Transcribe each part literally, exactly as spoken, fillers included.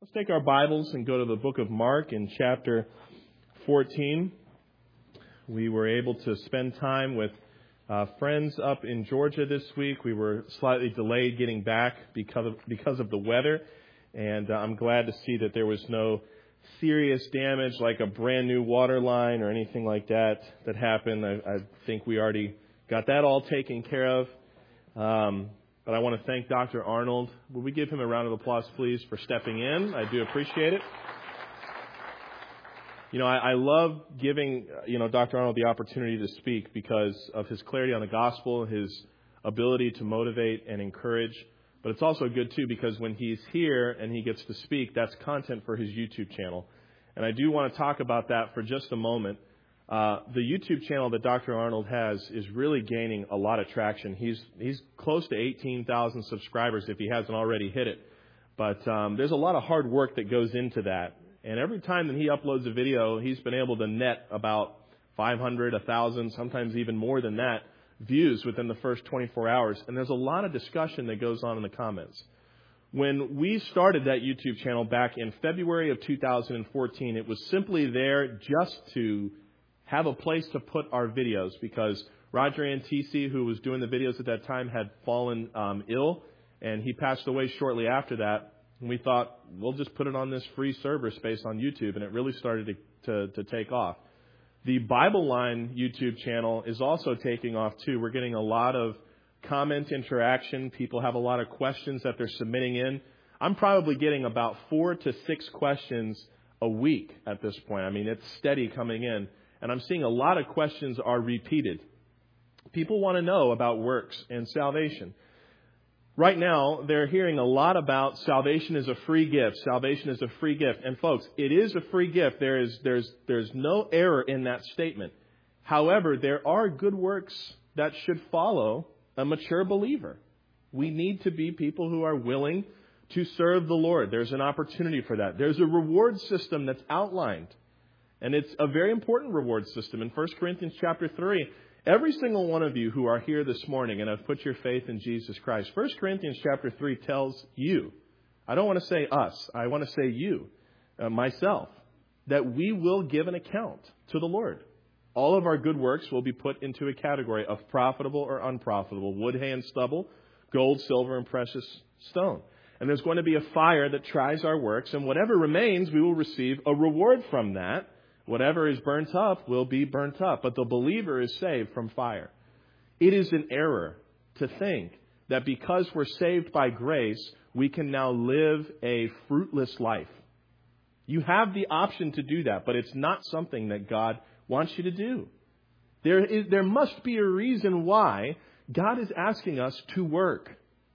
Let's take our Bibles and go to the book of Mark in chapter fourteen. We were able to spend time with uh, friends up in Georgia this week. We were slightly delayed getting back because of, because of the weather, and uh, I'm glad to see that there was no serious damage like a brand new water line or anything like that that happened. I, I think we already got that all taken care of. Um, But I want to thank Doctor Arnold. Will we give him a round of applause, please, for stepping in? I do appreciate it. You know, I, I love giving, you know, Doctor Arnold the opportunity to speak because of his clarity on the gospel, his ability to motivate and encourage. But it's also good, too, because when he's here and he gets to speak, that's content for his YouTube channel. And I do want to talk about that for just a moment. Uh, the YouTube channel that Doctor Arnold has is really gaining a lot of traction. He's he's close to eighteen thousand subscribers if he hasn't already hit it. But um, there's a lot of hard work that goes into that. And every time that he uploads a video, he's been able to net about five hundred, one thousand, sometimes even more than that, views within the first twenty-four hours. And there's a lot of discussion that goes on in the comments. When we started that YouTube channel back in February of two thousand fourteen, it was simply there just to have a place to put our videos because Roger Antisi, who was doing the videos at that time, had fallen um, ill, and he passed away shortly after that. And we thought, we'll just put it on this free server space on YouTube, and it really started to, to, to take off. The Bible Line YouTube channel is also taking off, too. We're getting a lot of comment interaction. People have a lot of questions that they're submitting in. I'm probably getting about four to six questions a week at this point. I mean, it's steady coming in. And I'm seeing a lot of questions are repeated. People want to know about works and salvation. Right now, they're hearing a lot about salvation is a free gift. Salvation is a free gift. And folks, it is a free gift. There is, there's, there's no error in that statement. However, there are good works that should follow a mature believer. We need to be people who are willing to serve the Lord. There's an opportunity for that. There's a reward system that's outlined. And it's a very important reward system. In First Corinthians chapter three, every single one of you who are here this morning and have put your faith in Jesus Christ, First Corinthians chapter three tells you, I don't want to say us, I want to say you, uh, myself, that we will give an account to the Lord. All of our good works will be put into a category of profitable or unprofitable, wood, hay, and stubble, gold, silver, and precious stone. And there's going to be a fire that tries our works, and whatever remains, we will receive a reward from that. Whatever is burnt up will be burnt up, but the believer is saved from fire. It is an error to think that because we're saved by grace, we can now live a fruitless life. You have the option to do that, but it's not something that God wants you to do. There is, there must be a reason why God is asking us to work.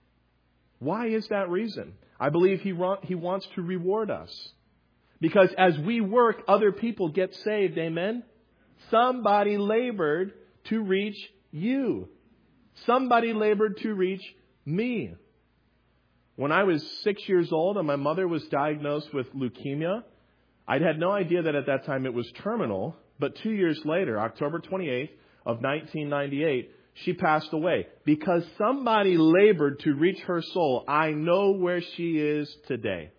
Why is that reason? I believe He, He wants to reward us. Because as we work, other people get saved. Amen? Somebody labored to reach you. Somebody labored to reach me. When I was six years old and my mother was diagnosed with leukemia, I had no idea that at that time it was terminal. But two years later, October twenty-eighth of nineteen ninety-eight, she passed away. Because somebody labored to reach her soul, I know where she is today.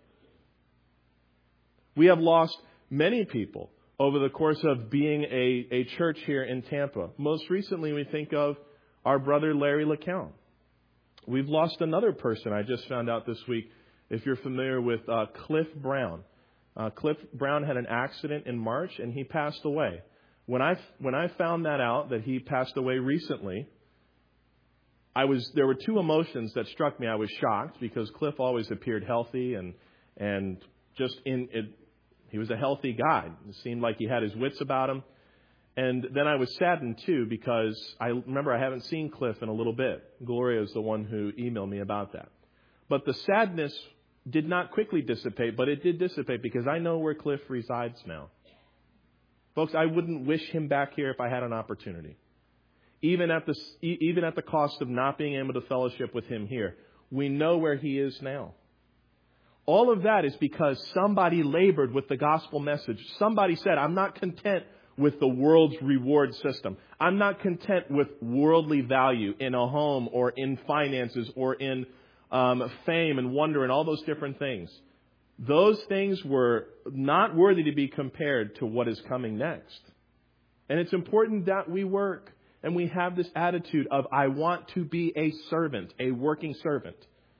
We have lost many people over the course of being a, a church here in Tampa. Most recently, we think of our brother Larry LeCount. We've lost another person I just found out this week, if you're familiar with uh, Cliff Brown. Uh, Cliff Brown had an accident in March, and he passed away. When I, when I found that out, that he passed away recently, I was there were two emotions that struck me. I was shocked because Cliff always appeared healthy and and just in it. He was a healthy guy. It seemed like he had his wits about him. And then I was saddened, too, because I remember I haven't seen Cliff in a little bit. Gloria is the one who emailed me about that. But the sadness did not quickly dissipate, but it did dissipate because I know where Cliff resides now. Folks, I wouldn't wish him back here if I had an opportunity. Even at the, even at the cost of not being able to fellowship with him here. We know where he is now. All of that is because somebody labored with the gospel message. Somebody said, I'm not content with the world's reward system. I'm not content with worldly value in a home or in finances or in um, fame and wonder and all those different things. those things were not worthy to be compared to what is coming next. And it's important that we work and we have this attitude of, I want to be a servant, a working servant.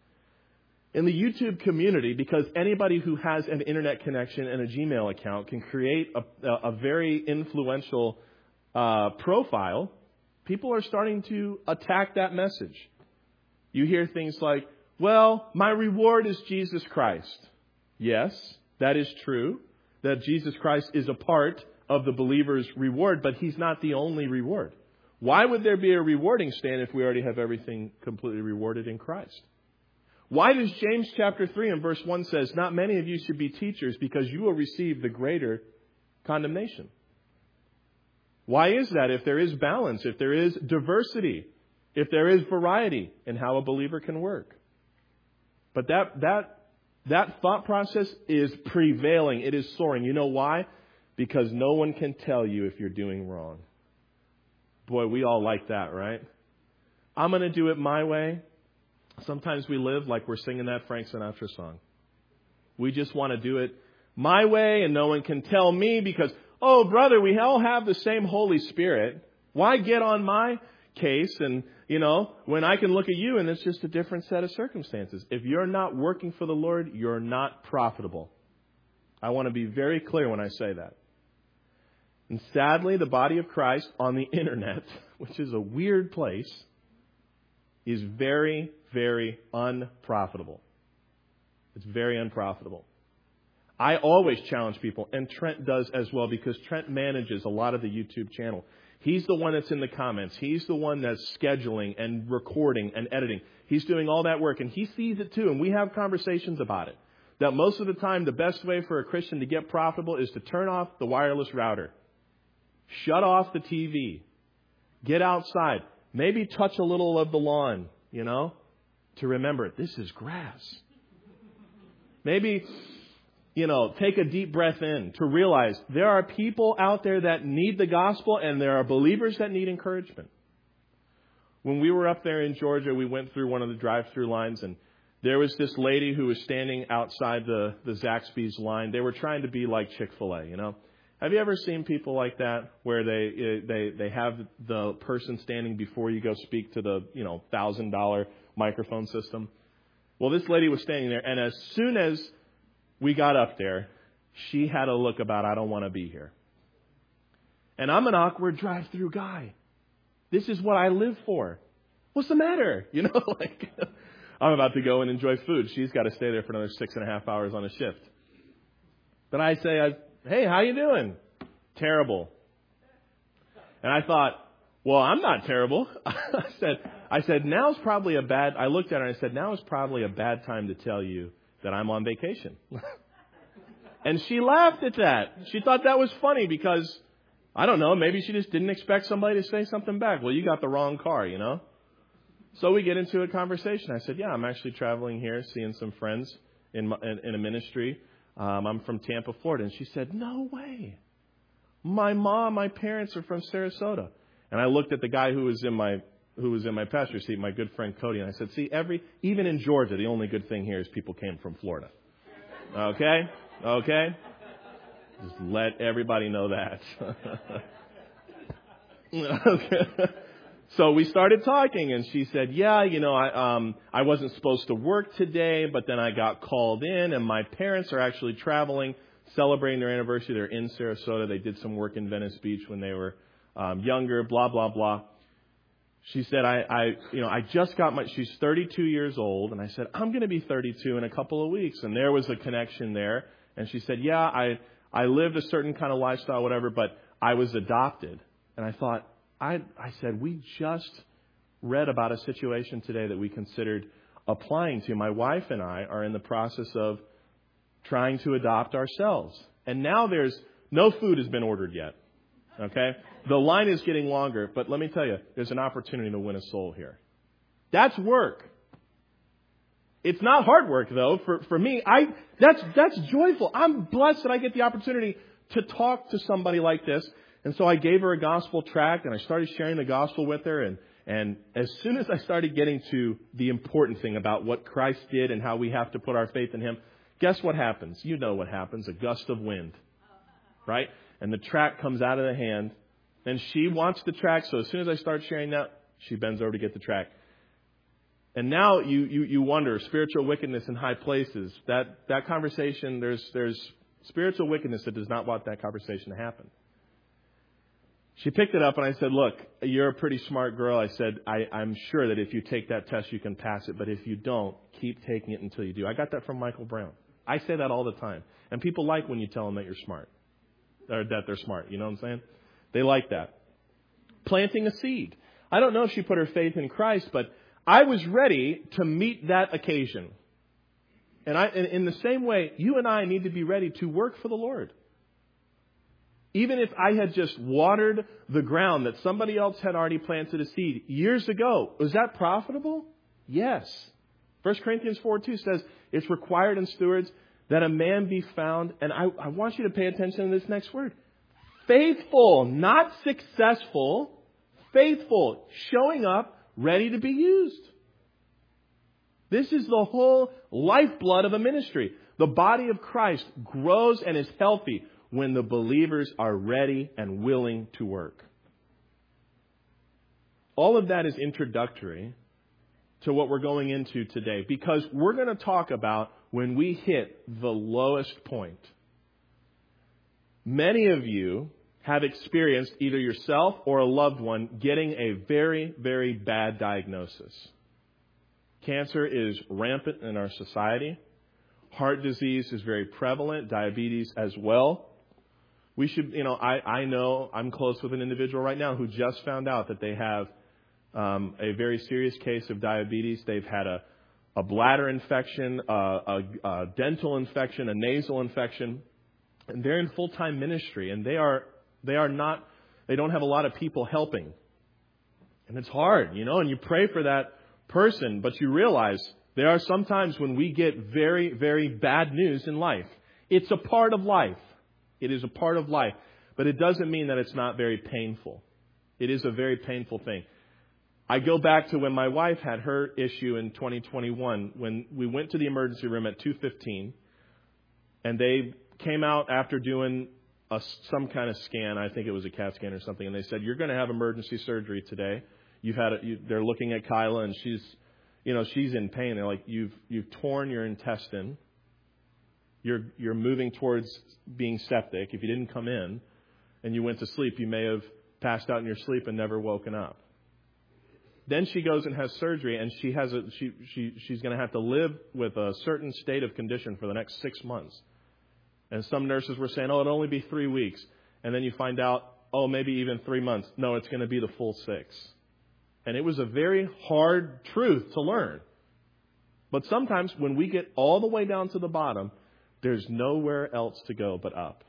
In the YouTube community, because anybody who has an internet connection and a Gmail account can create a, a very influential uh, profile, people are starting to attack that message. You hear things like, well, my reward is Jesus Christ. Yes, that is true, that Jesus Christ is a part of the believer's reward, but He's not the only reward. Why would there be a rewarding stand if we already have everything completely rewarded in Christ? Why does James chapter three and verse one says, not many of you should be teachers because you will receive the greater condemnation? Why is that? If there is balance, if there is diversity, if there is variety in how a believer can work. But that, that, that thought process is prevailing. It is soaring. You know why? Because no one can tell you if you're doing wrong. Boy, we all like that, right? I'm going to do it my way. Sometimes we live like we're singing that Frank Sinatra song. We just want to do it my way and no one can tell me because, oh, brother, we all have the same Holy Spirit. Why get on my case and, you know, when I can look at you and it's just a different set of circumstances. If you're not working for the Lord, you're not profitable. I want to be very clear when I say that. And sadly, the body of Christ on the internet, which is a weird place, is very, very unprofitable. It's very unprofitable. I always challenge people, and Trent does as well, because Trent manages a lot of the YouTube channel. He's the one that's in the comments. He's the one that's scheduling and recording and editing. He's doing all that work, and he sees it too, and we have conversations about it. That most of the time, the best way for a Christian to get profitable is to turn off the wireless router. Shut off the T V. Get outside. Maybe touch a little of the lawn, you know, to remember this is grass. Maybe, you know, take a deep breath in to realize there are people out there that need the gospel and there are believers that need encouragement. When we were up there in Georgia, we went through one of the drive-through lines and there was this lady who was standing outside the, the Zaxby's line. They were trying to be like Chick-fil-A, you know. Have you ever seen people like that where they they they have the person standing before you go speak to the, you know, one thousand dollars microphone system? Well, this lady was standing there, and as soon as we got up there, she had a look about, I don't want to be here. And I'm an awkward drive-through guy. This is what I live for. What's the matter? You know, like I'm about to go and enjoy food. She's got to stay there for another six and a half hours on a shift. But I say, I, hey, how you doing? Terrible. And I thought, well, I'm not terrible. I said, I said, now's probably a bad, I looked at her and I said, now is probably a bad time to tell you that I'm on vacation. And she laughed at that. She thought that was funny because, I don't know, maybe she just didn't expect somebody to say something back. Well, you got the wrong car, you know. So we get into a conversation. I said, yeah, I'm actually traveling here, seeing some friends in, my, in, in a ministry. Um, I'm from Tampa, Florida. And she said, no way. My mom, my parents are from Sarasota. And I looked at the guy who was in my who was in my passenger seat, my good friend Cody, and I said, see, every even in Georgia, the only good thing here is people came from Florida. Okay? Okay? Just let everybody know that. Okay. So we started talking, and she said, yeah, you know, I um I wasn't supposed to work today, but then I got called in, and my parents are actually traveling, celebrating their anniversary. They're in Sarasota. They did some work in Venice Beach when they were um, younger, blah, blah, blah. She said, I, I, you know, I just got my, she's thirty-two years old. And I said, I'm going to be thirty-two in a couple of weeks. And there was a connection there. And she said, yeah, I, I lived a certain kind of lifestyle, whatever, but I was adopted. And I thought, I, I said, we just read about a situation today that we considered applying to. My wife and I are in the process of trying to adopt ourselves. And now there's no food has been ordered yet. Okay? The line is getting longer, but let me tell you, there's an opportunity to win a soul here. That's work. It's not hard work, though. For for me, I that's that's joyful. I'm blessed that I get the opportunity to talk to somebody like this. And so I gave her a gospel tract, and I started sharing the gospel with her. And, and as soon as I started getting to the important thing about what Christ did and how we have to put our faith in Him, Guess what happens? You know what happens. A gust of wind, right? And the track comes out of the hand. And she wants the track, so as soon as I start sharing that, she bends over to get the track. And now you, you, you wonder, spiritual wickedness in high places. That that conversation, there's there's spiritual wickedness that does not want that conversation to happen. She picked it up and I said, look, you're a pretty smart girl. I said, I, I'm sure that if you take that test, you can pass it. But if you don't, keep taking it until you do. I got that from Michael Brown. I say that all the time. And people like when you tell them that you're smart. Or that they're smart. You know what I'm saying? They like that. Planting a seed. I don't know if she put her faith in Christ, but I was ready to meet that occasion. And I, in, in the same way, you and I need to be ready to work for the Lord. Even if I had just watered the ground that somebody else had already planted a seed years ago, was that profitable? Yes. First Corinthians four two says it's required in stewards that a man be found. And I, I want you to pay attention to this next word. Faithful, not successful, faithful, showing up, ready to be used. This is the whole lifeblood of a ministry. The body of Christ grows and is healthy when the believers are ready and willing to work. All of that is introductory to what we're going into today, because we're going to talk about when we hit the lowest point. Many of you have experienced either yourself or a loved one getting a very, very bad diagnosis. Cancer is rampant in our society. Heart disease is very prevalent. Diabetes as well. We should, you know, I, I know I'm close with an individual right now who just found out that they have um, a very serious case of diabetes. They've had a, a bladder infection, a, a, a dental infection, a nasal infection. And they're in full-time ministry, and they are they are not, they don't have a lot of people helping. And it's hard, you know, and you pray for that person, but you realize there are some times when we get very, very bad news in life. It's a part of life. It is a part of life, but it doesn't mean that it's not very painful. It is a very painful thing. I go back to when my wife had her issue in twenty twenty-one, when we went to the emergency room at two fifteen, and they came out after doing a, some kind of scan. I think it was a CAT scan or something. And they said, you're going to have emergency surgery today. You've had a, you, they're looking at Kyla, and she's, you know, she's in pain. They're like, you've, you've torn your intestine. You're, you're moving towards being septic. If you didn't come in and you went to sleep, you may have passed out in your sleep and never woken up. Then she goes and has surgery, and she has a, she, she, she's going to have to live with a certain state of condition for the next six months. And some nurses were saying, oh, it'll only be three weeks. And then you find out, oh, maybe even three months. No, it's going to be the full six. And it was a very hard truth to learn. But sometimes when we get all the way down to the bottom, there's nowhere else to go but up.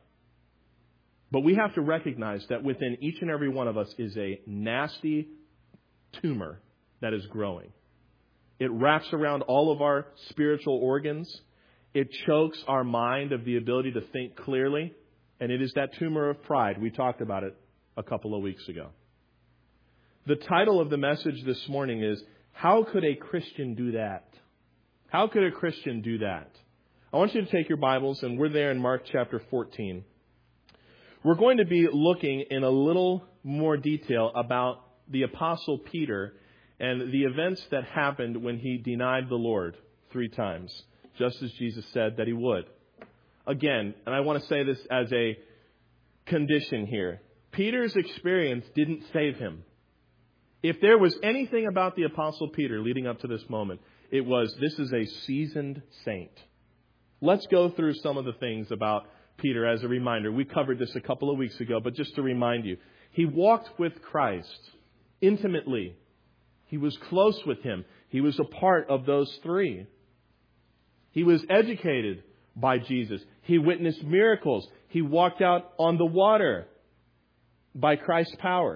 But we have to recognize that within each and every one of us is a nasty tumor that is growing. It wraps around all of our spiritual organs. It chokes our mind of the ability to think clearly. And it is that tumor of pride. We talked about it a couple of weeks ago. The title of the message this morning is, how could a Christian do that? How could a Christian do that? I want you to take your Bibles, and we're there in Mark chapter fourteen. We're going to be looking in a little more detail about the Apostle Peter and the events that happened when he denied the Lord three times, just as Jesus said that he would. Again, and I want to say this as a condition here, Peter's experience didn't save him. If there was anything about the Apostle Peter leading up to this moment, it was, this is a seasoned saint. Let's go through some of the things about Peter as a reminder. We covered this a couple of weeks ago, but just to remind you, he walked with Christ intimately. He was close with him. He was a part of those three. He was educated by Jesus. He witnessed miracles. He walked out on the water by Christ's power.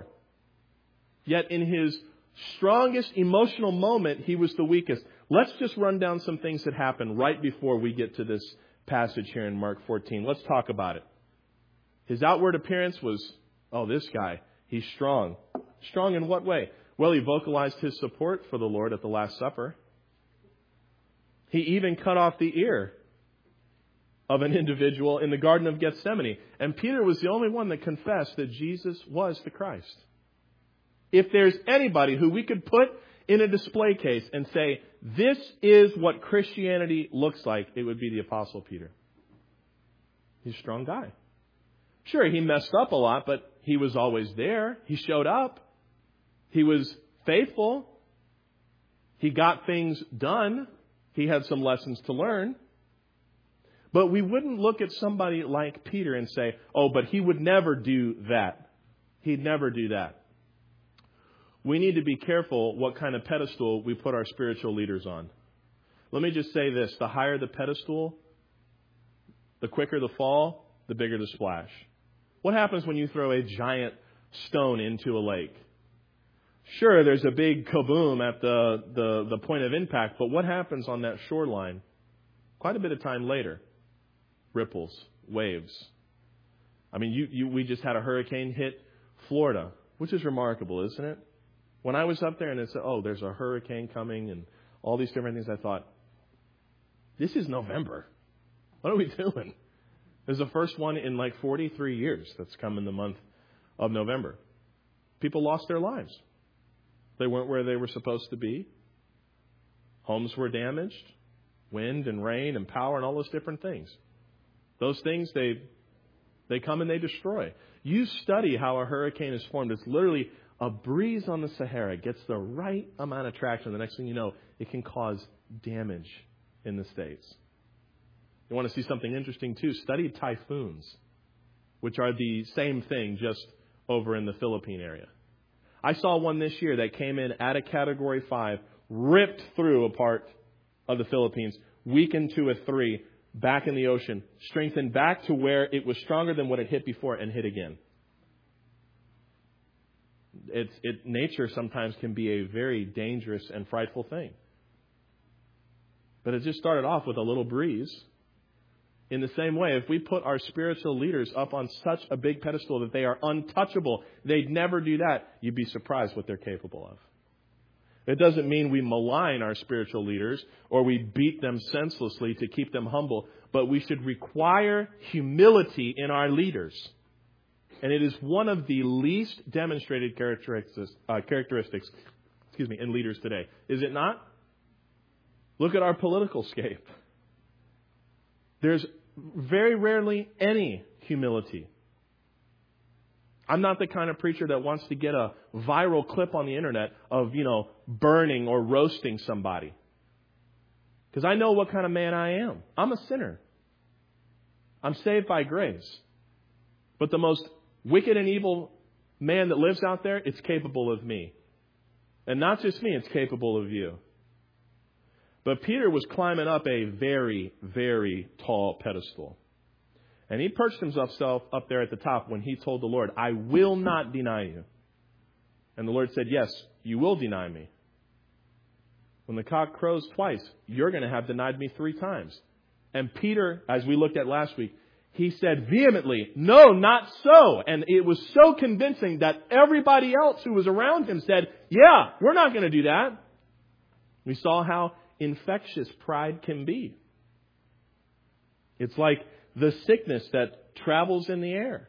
Yet in his strongest emotional moment, he was the weakest. Let's just run down some things that happened right before we get to this passage here in Mark fourteen. Let's talk about it. His outward appearance was, oh, this guy, he's strong. Strong in what way? Well, he vocalized his support for the Lord at the Last Supper. He even cut off the ear of an individual in the Garden of Gethsemane. And Peter was the only one that confessed that Jesus was the Christ. If there's anybody who we could put in a display case and say, this is what Christianity looks like, it would be the Apostle Peter. He's a strong guy. Sure, he messed up a lot, but he was always there. He showed up. He was faithful. He got things done. He had some lessons to learn. But we wouldn't look at somebody like Peter and say, oh, but he would never do that. He'd never do that. We need to be careful what kind of pedestal we put our spiritual leaders on. Let me just say this. The higher the pedestal, the quicker the fall, the bigger the splash. What happens when you throw a giant stone into a lake? Sure, there's a big kaboom at the, the, the point of impact, but what happens on that shoreline quite a bit of time later? Ripples, waves. I mean, you, you, we just had a hurricane hit Florida, which is remarkable, isn't it? When I was up there and it said, oh, there's a hurricane coming and all these different things, I thought, this is November. What are we doing? There's the first one in like forty-three years that's come in the month of November. People lost their lives. They weren't where they were supposed to be. Homes were damaged. Wind and rain and power and all those different things. Those things, they they come and they destroy. You study how a hurricane is formed. It's literally a breeze on the Sahara gets the right amount of traction. The next thing you know, it can cause damage in the States. You want to see something interesting too? Study typhoons, which are the same thing just over in the Philippine area. I saw one this year that came in at a Category five, ripped through a part of the Philippines, weakened to a three, back in the ocean, strengthened back to where it was stronger than what it hit before and hit again. It's, it, nature sometimes can be a very dangerous and frightful thing. But it just started off with a little breeze. In the same way, if we put our spiritual leaders up on such a big pedestal that they are untouchable, they'd never do that, you'd be surprised what they're capable of. It doesn't mean we malign our spiritual leaders or we beat them senselessly to keep them humble, but we should require humility in our leaders. And it is one of the least demonstrated characteristics, uh, characteristics excuse me, in leaders today. Is it not? Look at our political scape. There's very rarely any humility. I'm not the kind of preacher that wants to get a viral clip on the internet of, you know, burning or roasting somebody. Because I know what kind of man I am. I'm a sinner. I'm saved by grace. But the most wicked and evil man that lives out there, it's capable of me. And not just me, it's capable of you. But Peter was climbing up a very, very tall pedestal. And he perched himself up there at the top when he told the Lord, I will not deny you. And the Lord said, yes, you will deny me. When the cock crows twice, you're going to have denied me three times. And Peter, as we looked at last week, he said vehemently, no, not so. And it was so convincing that everybody else who was around him said, yeah, we're not going to do that. We saw how infectious pride can be. It's like the sickness that travels in the air.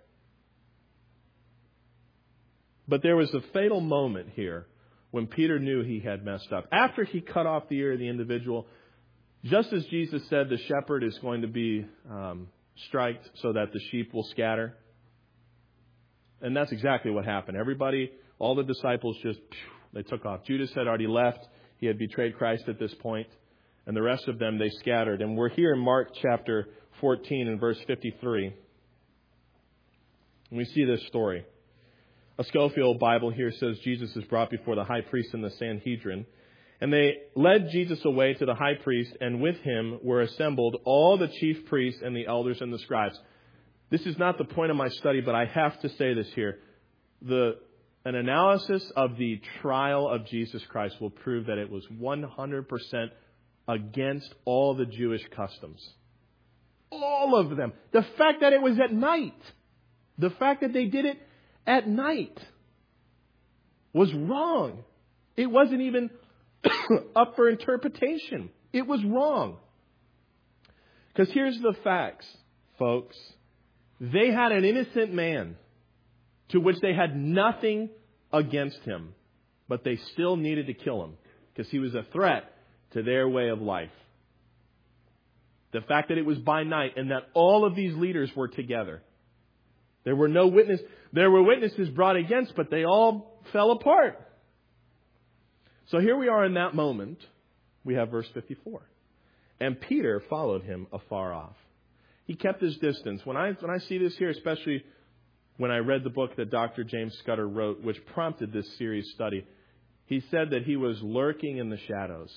But there was a fatal moment here when Peter knew he had messed up. After he cut off the ear of the individual, just as Jesus said the shepherd is going to be um, striked so that the sheep will scatter. And that's exactly what happened. Everybody, all the disciples just, they took off. Judas had already left. He had betrayed Christ at this point. And the rest of them, they scattered. And we're here in Mark chapter fourteen and verse fifty-three. And we see this story. A Schofield Bible here says Jesus is brought before the high priest and the Sanhedrin. And they led Jesus away to the high priest, and with him were assembled all the chief priests and the elders and the scribes. This is not the point of my study, but I have to say this here. The An analysis of the trial of Jesus Christ will prove that it was one hundred percent against all the Jewish customs. All of them. The fact that it was at night. The fact that they did it at night was wrong. It wasn't even up for interpretation. It was wrong. Because here's the facts, folks. They had an innocent man to which they had nothing against him, but they still needed to kill him because he was a threat to their way of life. The fact that it was by night and that all of these leaders were together. There were no witness. There were witnesses brought against, but they all fell apart. So here we are in that moment. We have verse fifty-four. And Peter followed him afar off. He kept his distance. When I when I see this here, especially when I read the book that Doctor James Scudder wrote, which prompted this series study, he said that he was lurking in the shadows.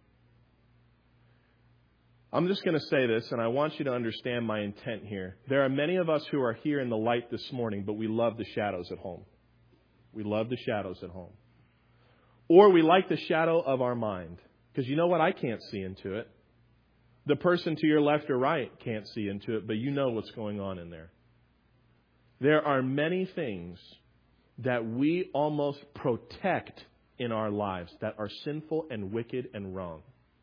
I'm just going to say this, and I want you to understand my intent here. There are many of us who are here in the light this morning, but we love the shadows at home. We love the shadows at home. Or we like the shadow of our mind. Because you know what? I can't see into it. The person to your left or right can't see into it, but you know what's going on in there. There are many things that we almost protect in our lives that are sinful and wicked and wrong.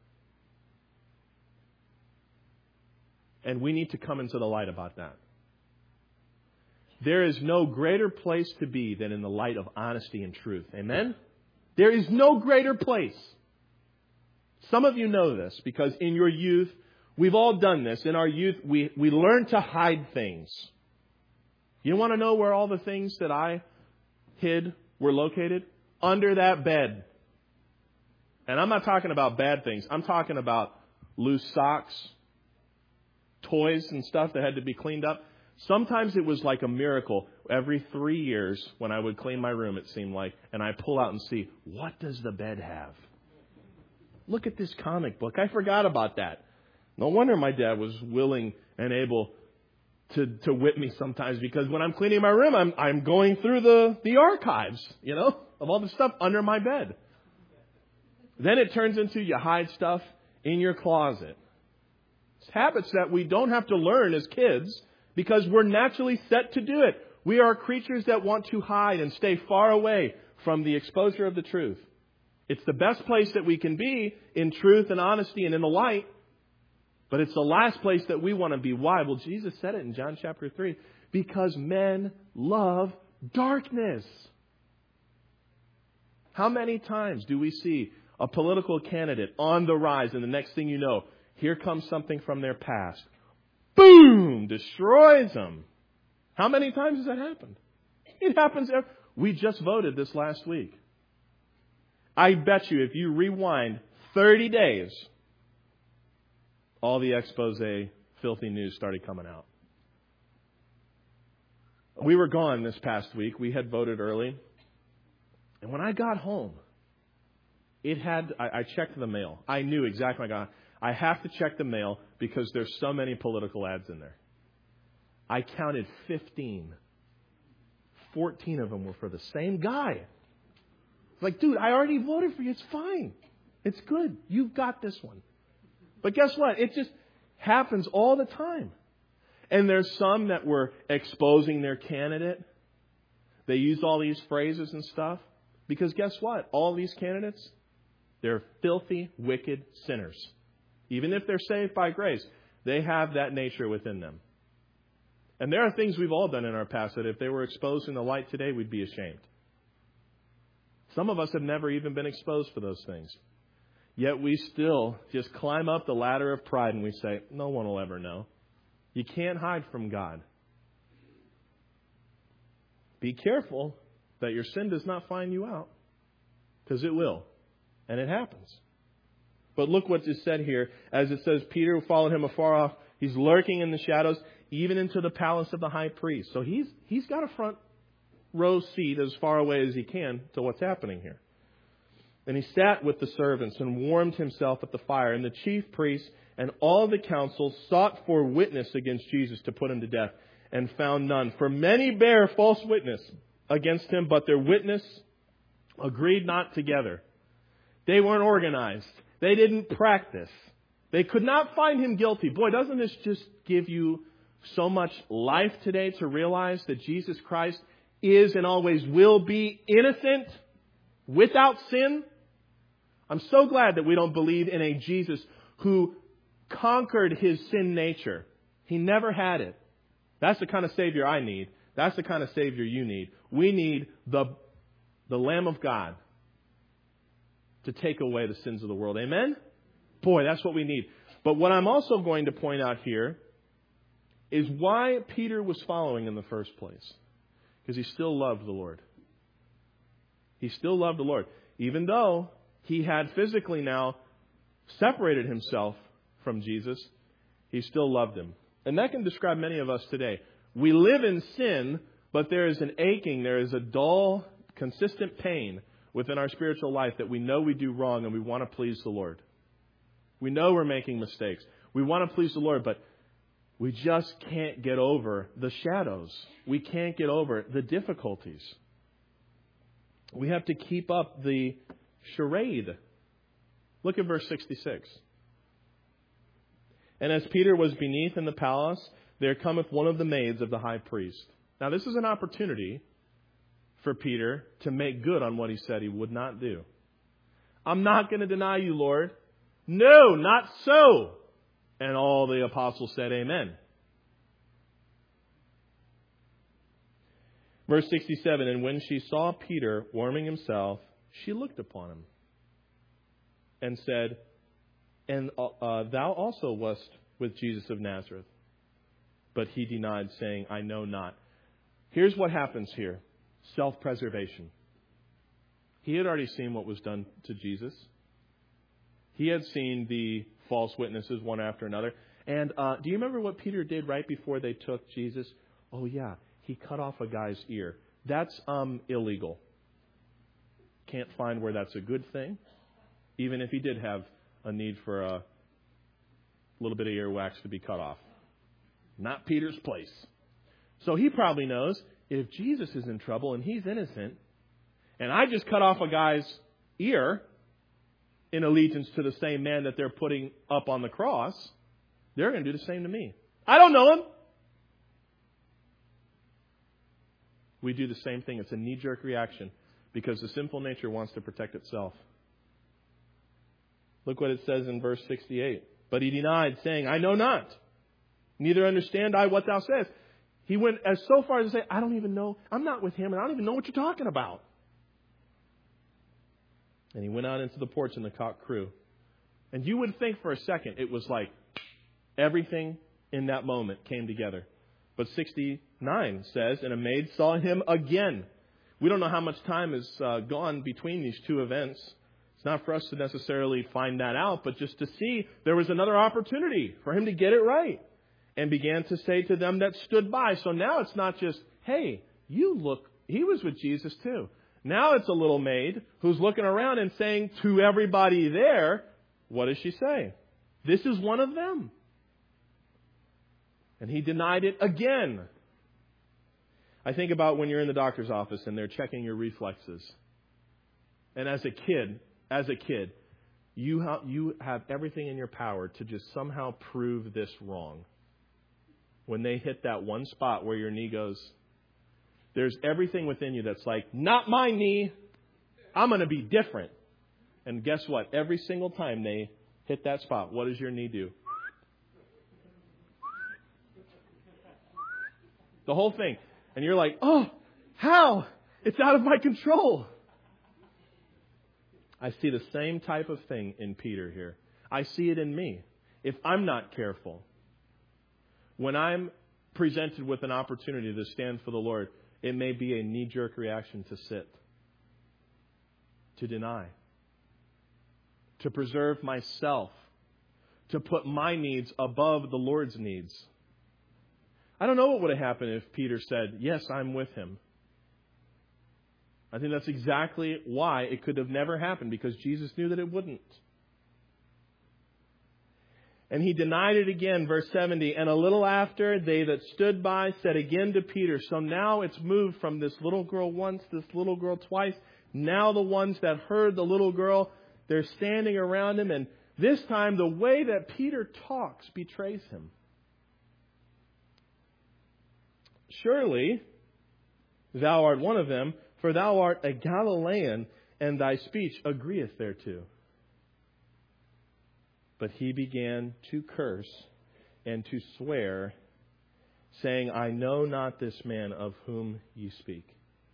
And we need to come into the light about that. There is no greater place to be than in the light of honesty and truth. Amen? There is no greater place. Some of you know this because in your youth, we've all done this. In our youth, we, we learn to hide things. You want to know where all the things that I hid were located? Under that bed. And I'm not talking about bad things. I'm talking about loose socks, toys and stuff that had to be cleaned up. Sometimes it was like a miracle. Every three years when I would clean my room, it seemed like, and I pull out and see, what does the bed have? Look at this comic book. I forgot about that. No wonder my dad was willing and able to, to whip me sometimes, because when I'm cleaning my room, I'm, I'm going through the, the archives, you know, of all the stuff under my bed. Then it turns into you hide stuff in your closet. It's habits that we don't have to learn as kids because we're naturally set to do it. We are creatures that want to hide and stay far away from the exposure of the truth. It's the best place that we can be in truth and honesty and in the light. But it's the last place that we want to be. Why? Well, Jesus said it in John chapter three. Because men love darkness. How many times do we see a political candidate on the rise and the next thing you know, here comes something from their past. Boom! Destroys them. How many times has that happened? It happens every... We just voted this last week. I bet you if you rewind thirty days, all the expose, filthy news started coming out. We were gone this past week. We had voted early. And when I got home, it had, I, I checked the mail. I knew exactly what I got. I have to check the mail because there's so many political ads in there. I counted fifteen. fourteen of them were for the same guy. Like, dude, I already voted for you. It's fine. It's good. You've got this one. But guess what? It just happens all the time. And there's some that were exposing their candidate. They used all these phrases and stuff. Because guess what? All these candidates, they're filthy, wicked sinners. Even if they're saved by grace, they have that nature within them. And there are things we've all done in our past that if they were exposed in the light today, we'd be ashamed. Some of us have never even been exposed for those things. Yet we still just climb up the ladder of pride and we say, no one will ever know. You can't hide from God. Be careful that your sin does not find you out. Because it will. And it happens. But look what is said here. As it says, Peter followed him afar off. He's lurking in the shadows, even into the palace of the high priest. So he's he's got a front row seat as far away as he can to what's happening here. And he sat with the servants and warmed himself at the fire. And the chief priests and all the council sought for witness against Jesus to put him to death, and found none. For many bear false witness against him, but their witness agreed not together. They weren't organized. They didn't practice. They could not find him guilty. Boy, doesn't this just give you so much life today to realize that Jesus Christ is and always will be innocent, without sin? I'm so glad that we don't believe in a Jesus who conquered his sin nature. He never had it. That's the kind of Savior I need. That's the kind of Savior you need. We need the, the Lamb of God to take away the sins of the world. Amen? Boy, that's what we need. But what I'm also going to point out here is why Peter was following in the first place. Because he still loved the Lord. He still loved the Lord. Even though he had physically now separated himself from Jesus, he still loved him. And that can describe many of us today. We live in sin, but there is an aching, there is a dull, consistent pain within our spiritual life that we know we do wrong and we want to please the Lord. We know we're making mistakes. We want to please the Lord, but we just can't get over the shadows. We can't get over the difficulties. We have to keep up the charade. Look at verse sixty-six. And as Peter was beneath in the palace, there cometh one of the maids of the high priest. Now this is an opportunity for Peter to make good on what he said he would not do. I'm not going to deny you, Lord. No, not so. And all the apostles said amen. Verse sixty-seven, and when she saw Peter warming himself, she looked upon him and said, and uh, thou also wast with Jesus of Nazareth. But he denied, saying, I know not. Here's what happens here. Self-preservation. He had already seen what was done to Jesus. He had seen the false witnesses one after another. And uh, do you remember what Peter did right before they took Jesus? Oh, yeah. He cut off a guy's ear. That's um, illegal. Can't find where that's a good thing. Even if he did have a need for a little bit of earwax to be cut off. Not Peter's place. So he probably knows if Jesus is in trouble and he's innocent, and I just cut off a guy's ear in allegiance to the same man that they're putting up on the cross, they're going to do the same to me. I don't know him. We do the same thing. It's a knee-jerk reaction because the sinful nature wants to protect itself. Look what it says in verse sixty-eight. But he denied, saying, I know not, neither understand I what thou sayest. He went as so far as to say, I don't even know, I'm not with him, and I don't even know what you're talking about. And he went out into the porch, and the cock crew. And you would think for a second it was like everything in that moment came together. But sixty-nine says, and a maid saw him again. We don't know how much time has uh, gone between these two events. It's not for us to necessarily find that out, but just to see there was another opportunity for him to get it right. And began to say to them that stood by. So now it's not just, hey, you look, he was with Jesus too. Now it's a little maid who's looking around and saying to everybody there, what does she say? This is one of them. And he denied it again. I think about when you're in the doctor's office and they're checking your reflexes. And as a kid, as a kid, you ha- you have everything in your power to just somehow prove this wrong. When they hit that one spot where your knee goes, there's everything within you that's like, not my knee. I'm going to be different. And guess what? Every single time they hit that spot, what does your knee do? The whole thing. And you're like, oh, how? It's out of my control. I see the same type of thing in Peter here. I see it in me. If I'm not careful, when I'm presented with an opportunity to stand for the Lord, it may be a knee-jerk reaction to sit, to deny, to preserve myself, to put my needs above the Lord's needs. I don't know what would have happened if Peter said, yes, I'm with him. I think that's exactly why it could have never happened, because Jesus knew that it wouldn't. And he denied it again, verse seventy. And a little after, they that stood by said again to Peter. So now it's moved from this little girl once, this little girl twice. Now the ones that heard the little girl, they're standing around him. And this time, the way that Peter talks betrays him. Surely, thou art one of them, for thou art a Galilean, and thy speech agreeth thereto. But he began to curse and to swear, saying, I know not this man of whom ye speak.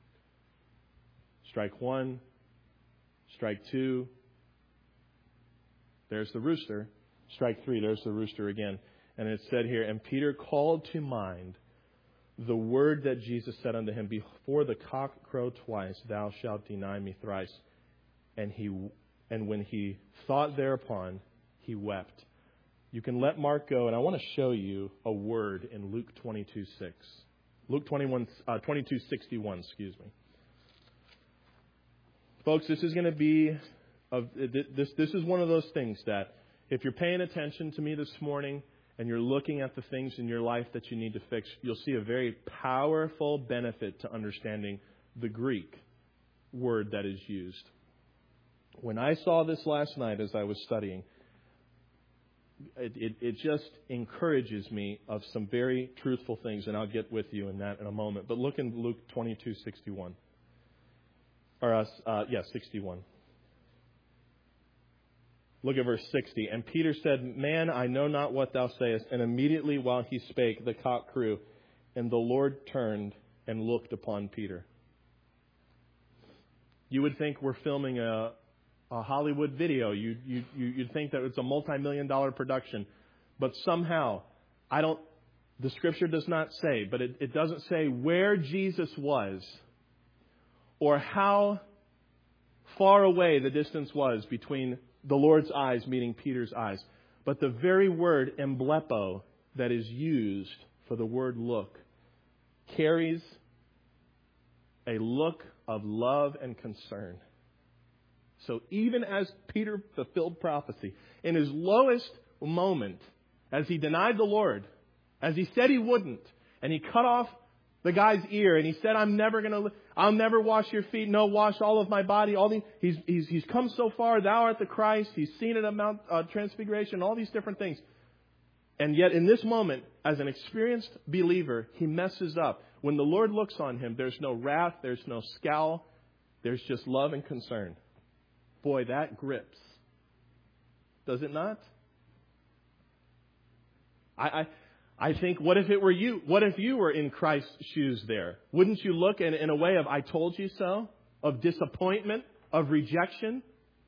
Strike one, strike two, there's the rooster. Strike three, there's the rooster again. And it said here, and Peter called to mind the word that Jesus said unto him, before the cock crow twice, thou shalt deny me thrice. And he, and when he thought thereupon, he wept. You can let Mark go, and I want to show you a word in Luke twenty-two six. Luke twenty-one, uh, twenty-two sixty-one, excuse me. Folks, this is going to be, a, this, this is one of those things that if you're paying attention to me this morning and you're looking at the things in your life that you need to fix, you'll see a very powerful benefit to understanding the Greek word that is used. When I saw this last night as I was studying, It, it, it just encourages me of some very truthful things, and I'll get with you in that in a moment. But look in Luke twenty-two sixty-one. Or, uh, uh, yeah, sixty-one. Look at verse sixty. And Peter said, Man, I know not what thou sayest. And immediately while he spake, the cock crew, and the Lord turned and looked upon Peter. You would think we're filming a... a Hollywood video. You, you, you'd think that it's a multi-million dollar production. But somehow, I don't, the scripture does not say, but it, it doesn't say where Jesus was or how far away the distance was between the Lord's eyes meeting Peter's eyes. But the very word emblepo that is used for the word look carries a look of love and concern. So even as Peter fulfilled prophecy, in his lowest moment, as he denied the Lord, as he said he wouldn't, and he cut off the guy's ear, and he said, I'm never going to, I'll never wash your feet, no, wash all of my body. All the, he's, he's, he's come so far, thou art the Christ, he's seen it at Mount uh, Transfiguration, all these different things. And yet in this moment, as an experienced believer, he messes up. When the Lord looks on him, there's no wrath, there's no scowl, there's just love and concern. Boy, that grips. Does it not? I, I I think, what if it were you? What if you were in Christ's shoes there? Wouldn't you look in, in a way of I told you so? Of disappointment? Of rejection?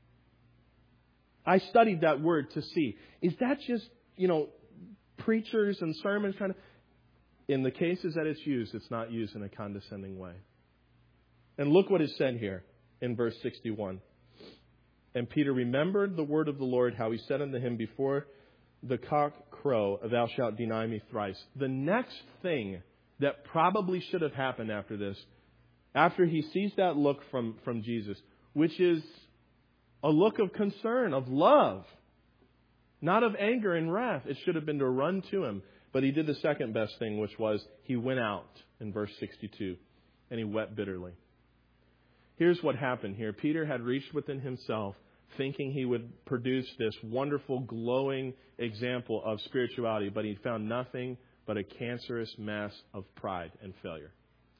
I studied that word to see. Is that just, you know, preachers and sermons trying to... In the cases that it's used, it's not used in a condescending way. And look what is said here in verse sixty-one. And Peter remembered the word of the Lord, how he said unto him, before the cock crow, thou shalt deny me thrice. The next thing that probably should have happened after this, after he sees that look from, from Jesus, which is a look of concern, of love, not of anger and wrath. It should have been to run to him. But he did the second best thing, which was he went out in verse sixty-two, and he wept bitterly. Here's what happened here. Peter had reached within himself, thinking he would produce this wonderful, glowing example of spirituality, but he found nothing but a cancerous mass of pride and failure.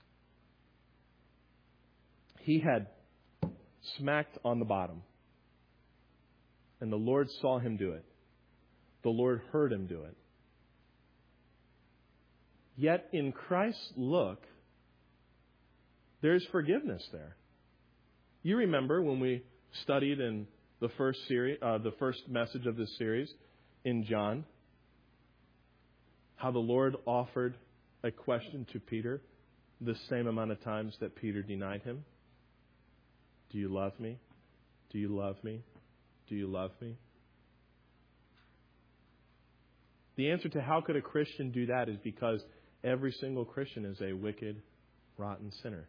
He had smacked on the bottom, and the Lord saw him do it. The Lord heard him do it. Yet in Christ's look, there's forgiveness there. You remember when we studied in the first series, uh, the first message of this series in John, how the Lord offered a question to Peter the same amount of times that Peter denied him. Do you love me? Do you love me? Do you love me? The answer to how could a Christian do that is because every single Christian is a wicked, rotten sinner.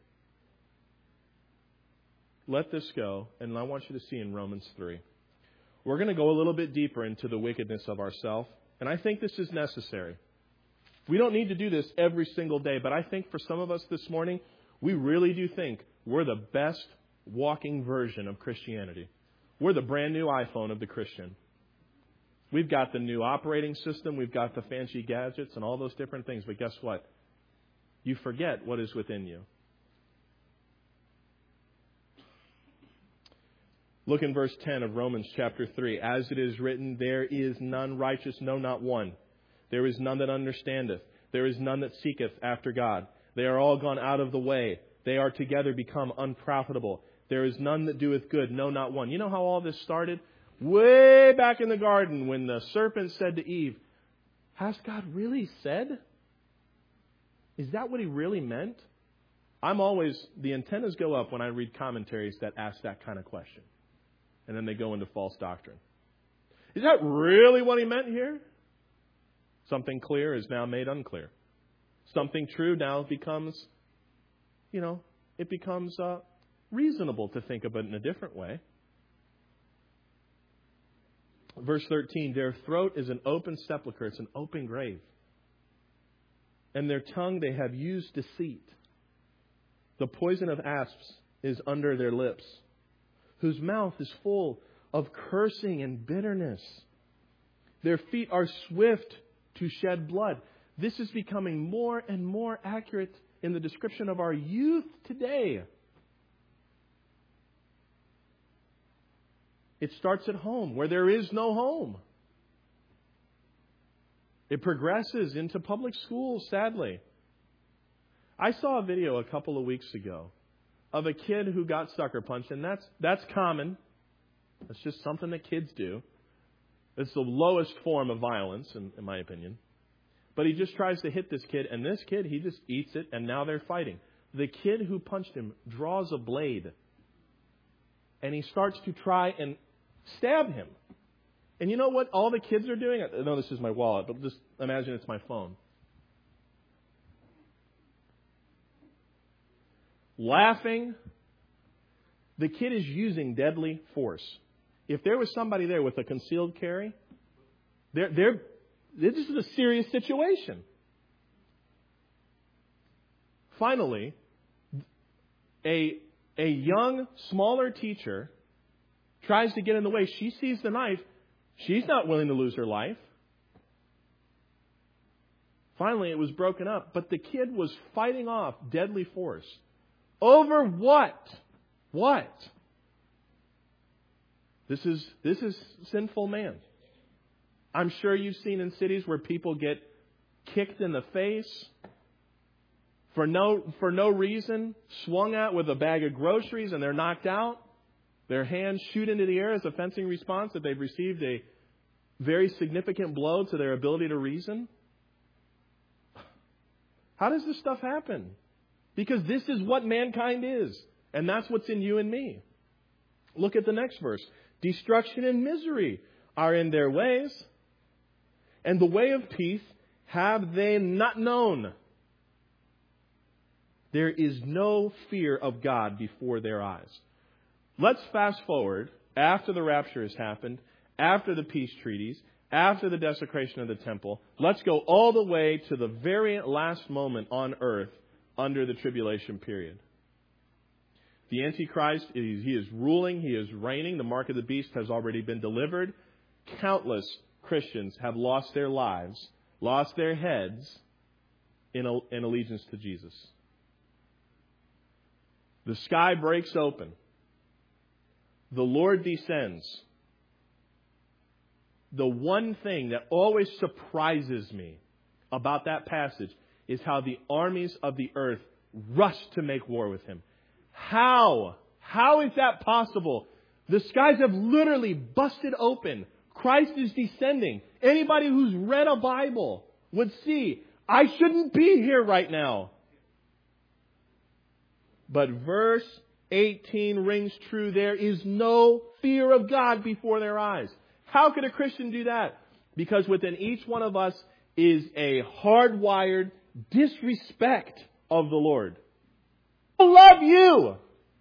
Let this go, and I want you to see in Romans three. We're going to go a little bit deeper into the wickedness of ourselves, and I think this is necessary. We don't need to do this every single day, but I think for some of us this morning, we really do think we're the best walking version of Christianity. We're the brand new iPhone of the Christian. We've got the new operating system, we've got the fancy gadgets and all those different things, but guess what? You forget what is within you. Look in verse ten of Romans chapter three. As it is written, there is none righteous, no, not one. There is none that understandeth. There is none that seeketh after God. They are all gone out of the way. They are together become unprofitable. There is none that doeth good, no, not one. You know how all this started? Way back in the garden when the serpent said to Eve, has God really said? Is that what he really meant? I'm always, the antennas go up when I read commentaries that ask that kind of question. And then they go into false doctrine. Is that really what he meant here? Something clear is now made unclear. Something true now becomes, you know, it becomes uh, reasonable to think of it in a different way. Verse thirteen, their throat is an open sepulchre, it's an open grave. And their tongue they have used deceit. The poison of asps is under their lips, whose mouth is full of cursing and bitterness. Their feet are swift to shed blood. This is becoming more and more accurate in the description of our youth today. It starts at home, where there is no home. It progresses into public schools, sadly. I saw a video a couple of weeks ago of a kid who got sucker punched, and that's that's common. That's just something that kids do. It's the lowest form of violence, in, in my opinion. But he just tries to hit this kid, and this kid, he just eats it, and now they're fighting. The kid who punched him draws a blade, and he starts to try and stab him. And you know what all the kids are doing? I know this is my wallet, but just imagine it's my phone. Laughing. The kid is using deadly force. If there was somebody there with a concealed carry, they're, they're, this is a serious situation. Finally, a, a young, smaller teacher tries to get in the way. She sees the knife. She's not willing to lose her life. Finally, it was broken up. But the kid was fighting off deadly force. Over what? What? This is, this is sinful man. I'm sure you've seen in cities where people get kicked in the face for no, for no reason, swung at with a bag of groceries, and they're knocked out. Their hands shoot into the air as a fencing response that they've received a very significant blow to their ability to reason. How does this stuff happen? Because this is what mankind is. And that's what's in you and me. Look at the next verse. Destruction and misery are in their ways, and the way of peace have they not known. There is no fear of God before their eyes. Let's fast forward after the rapture has happened, after the peace treaties, after the desecration of the temple. Let's go all the way to the very last moment on earth under the tribulation period. The Antichrist, he is ruling, he is reigning. The mark of the beast has already been delivered. Countless Christians have lost their lives, lost their heads in, in allegiance to Jesus. The sky breaks open. The Lord descends. The one thing that always surprises me about that passage is how the armies of the earth rush to make war with him. How? How is that possible? The skies have literally busted open. Christ is descending. Anybody who's read a Bible would see, I shouldn't be here right now. But verse eighteen rings true. There is no fear of God before their eyes. How could a Christian do that? Because within each one of us is a hardwired disrespect of the Lord. I love you.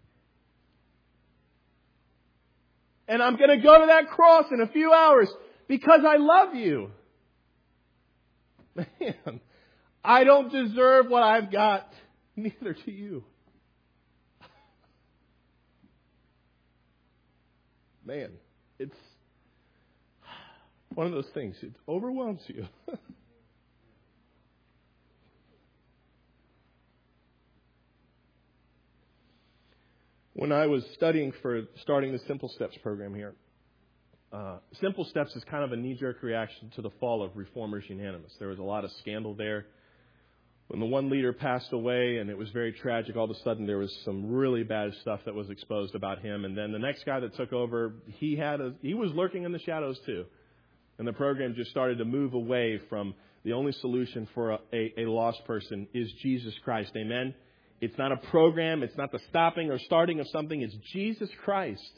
And I'm going to go to that cross in a few hours because I love you. Man, I don't deserve what I've got. Neither do you. Man, it's one of those things. It overwhelms you. When I was studying for starting the Simple Steps program here, uh, Simple Steps is kind of a knee-jerk reaction to the fall of Reformers Unanimous. There was a lot of scandal there. When the one leader passed away and it was very tragic, all of a sudden there was some really bad stuff that was exposed about him. And then the next guy that took over, he had a, he was lurking in the shadows too. And the program just started to move away from the only solution for a, a, a lost person is Jesus Christ. Amen? It's not a program. It's not the stopping or starting of something. It's Jesus Christ.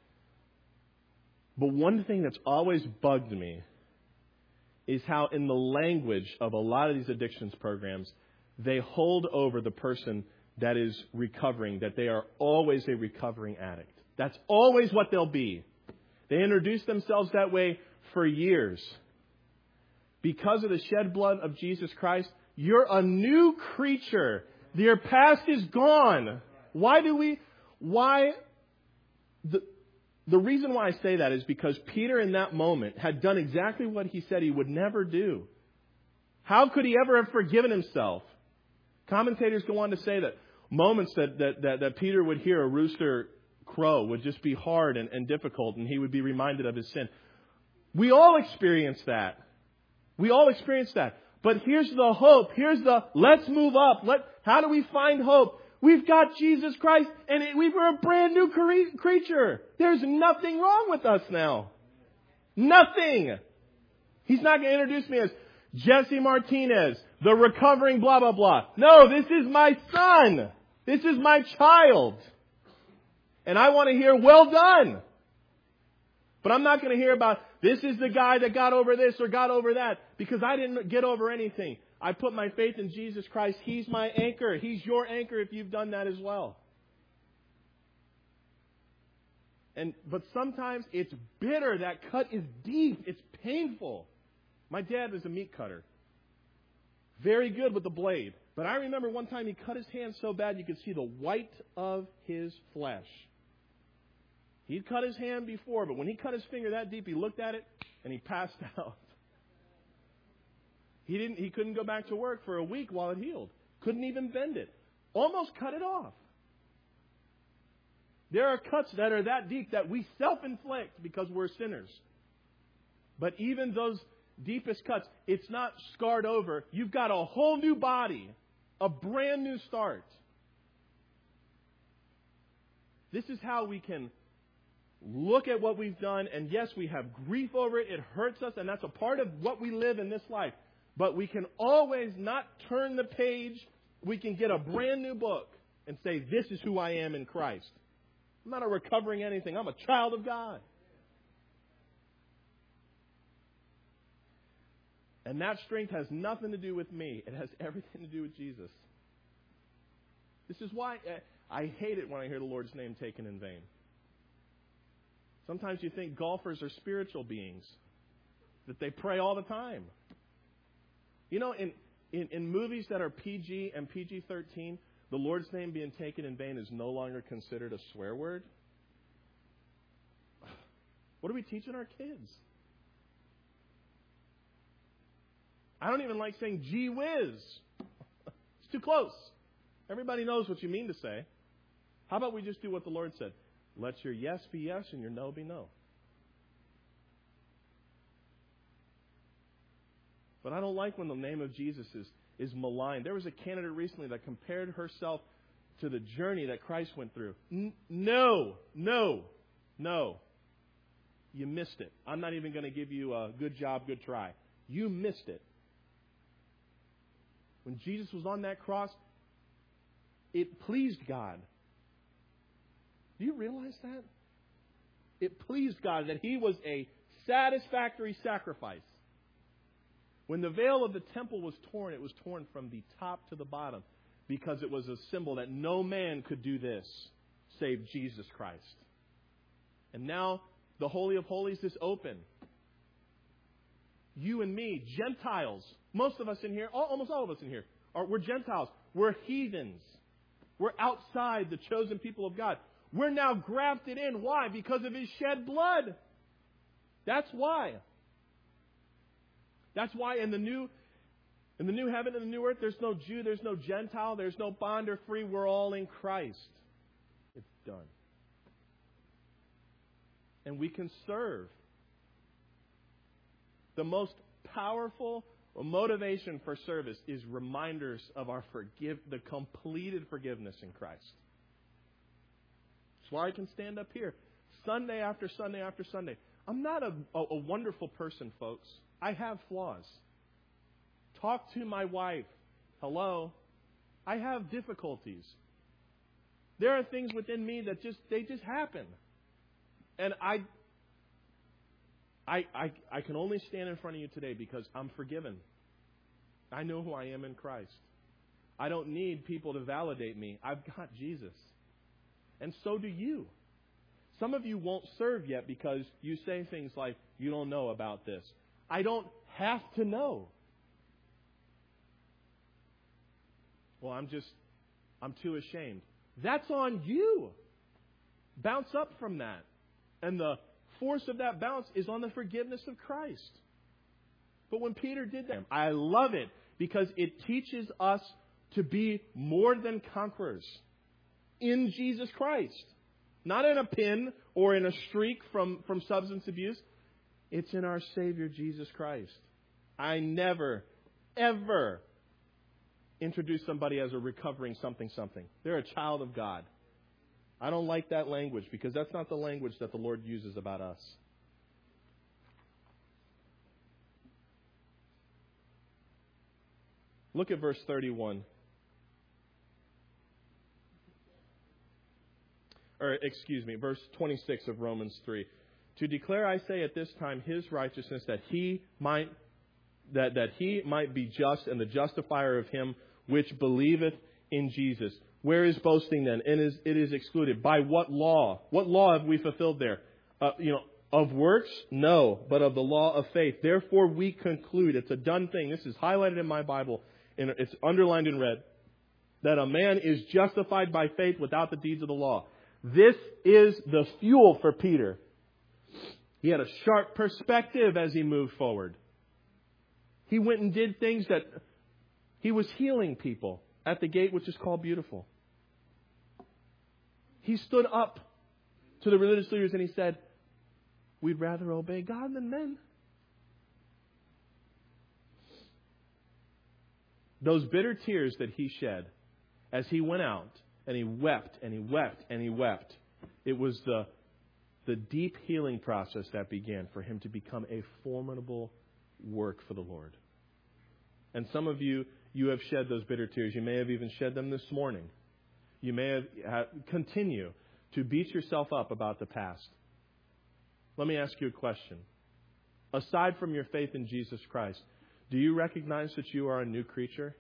But one thing that's always bugged me is how in the language of a lot of these addictions programs, they hold over the person that is recovering, that they are always a recovering addict. That's always what they'll be. They introduce themselves that way for years. Because of the shed blood of Jesus Christ, you're a new creature. Your past is gone. Why do we, why, the, the reason why I say that is because Peter in that moment had done exactly what he said he would never do. How could he ever have forgiven himself? Commentators go on to say that moments that, that, that, that Peter would hear a rooster crow would just be hard and, and difficult, and he would be reminded of his sin. We all experience that. We all experience that. But here's the hope. Here's the let's move up. Let, how do we find hope? We've got Jesus Christ, and it, we were a brand new cre- creature. There's nothing wrong with us now. Nothing. He's not going to introduce me as Jesse Martinez, the recovering blah, blah, blah. No, this is my son. This is my child. And I want to hear, well done. But I'm not going to hear about, this is the guy that got over this or got over that, because I didn't get over anything. I put my faith in Jesus Christ. He's my anchor. He's your anchor if you've done that as well. And but sometimes it's bitter. That cut is deep. It's painful. My dad was a meat cutter. Very good with the blade. But I remember one time he cut his hand so bad you could see the white of his flesh. He'd cut his hand before, but when he cut his finger that deep, he looked at it and he passed out. He didn't. He couldn't go back to work for a week while it healed. Couldn't even bend it. Almost cut it off. There are cuts that are that deep that we self-inflict because we're sinners. But even those deepest cuts, it's not scarred over. You've got a whole new body, a brand new start. This is how we can look at what we've done, and yes, we have grief over it. It hurts us, and that's a part of what we live in this life. But we can always not turn the page. We can get a brand new book and say, this is who I am in Christ. I'm not a recovering anything. I'm a child of God. And that strength has nothing to do with me. It has everything to do with Jesus. This is why I hate it when I hear the Lord's name taken in vain. Sometimes you think golfers are spiritual beings, that they pray all the time. You know, in, in, in movies that are P G and P G thirteen, the Lord's name being taken in vain is no longer considered a swear word. What are we teaching our kids? I don't even like saying gee whiz. It's too close. Everybody knows what you mean to say. How about we just do what the Lord said? Let your yes be yes and your no be no. But I don't like when the name of Jesus is, is maligned. There was a candidate recently that compared herself to the journey that Christ went through. N- no, no, no. You missed it. I'm not even going to give you a good job, good try. You missed it. When Jesus was on that cross, it pleased God. Do you realize that? It pleased God that He was a satisfactory sacrifice. When the veil of the temple was torn, it was torn from the top to the bottom because it was a symbol that no man could do this save Jesus Christ. And now the Holy of Holies is open. You and me, Gentiles, most of us in here, almost all of us in here, are we're Gentiles. We're heathens. We're outside the chosen people of God. We're now grafted in. Why? Because of His shed blood. That's why. That's why in the new in the new heaven and the new earth, there's no Jew, there's no Gentile, there's no bond or free. We're all in Christ. It's done. And we can serve. The most powerful motivation for service is reminders of our forgive, the completed forgiveness in Christ. That's why I can stand up here Sunday after Sunday after Sunday. I'm not a, a, a wonderful person, folks. I have flaws. Talk to my wife. Hello. I have difficulties. There are things within me that just, they just happen. And I, I, I, I can only stand in front of you today because I'm forgiven. I know who I am in Christ. I don't need people to validate me. I've got Jesus. And so do you. Some of you won't serve yet because you say things like, you don't know about this. I don't have to know. Well, I'm just, I'm too ashamed. That's on you. Bounce up from that. And the force of that bounce is on the forgiveness of Christ. But when Peter did that, I love it because it teaches us to be more than conquerors in Jesus Christ. Not in a pin or in a streak from, from substance abuse. It's in our Savior, Jesus Christ. I never, ever introduce somebody as a recovering something something. They're a child of God. I don't like that language because that's not the language that the Lord uses about us. Look at verse thirty-one. Or, excuse me, verse twenty-six of Romans three. To declare, I say, at this time his righteousness, that he might that, that he might be just and the justifier of him which believeth in Jesus. Where is boasting then? It is, it is excluded. By what law? What law have we fulfilled there? Uh, you know, of works? No, but of the law of faith. Therefore we conclude, it's a done thing. This is highlighted in my Bible, and it's underlined in red, that a man is justified by faith without the deeds of the law. This is the fuel for Peter. He had a sharp perspective as he moved forward. He went and did things that he was healing people at the gate, which is called Beautiful. He stood up to the religious leaders and he said, we'd rather obey God than men. Those bitter tears that he shed as he went out and he wept and he wept and he wept, it was the, the deep healing process that began for him to become a formidable work for the Lord. And some of you, you have shed those bitter tears. You may have even shed them this morning. You may have, have continue to beat yourself up about the past. Let me ask you a question. Aside from your faith in Jesus Christ, do you recognize that you are a new creature?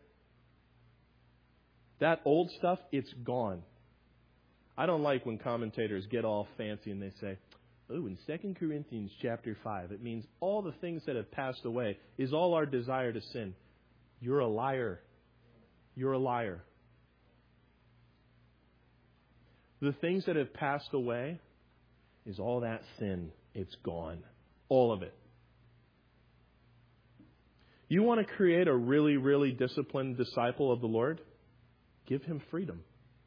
That old stuff, it's gone. I don't like when commentators get all fancy and they say, oh, in Second Corinthians chapter five, it means all the things that have passed away is all our desire to sin. You're a liar. You're a liar. The things that have passed away is all that sin. It's gone. All of it. You want to create a really, really disciplined disciple of the Lord? Give him freedom.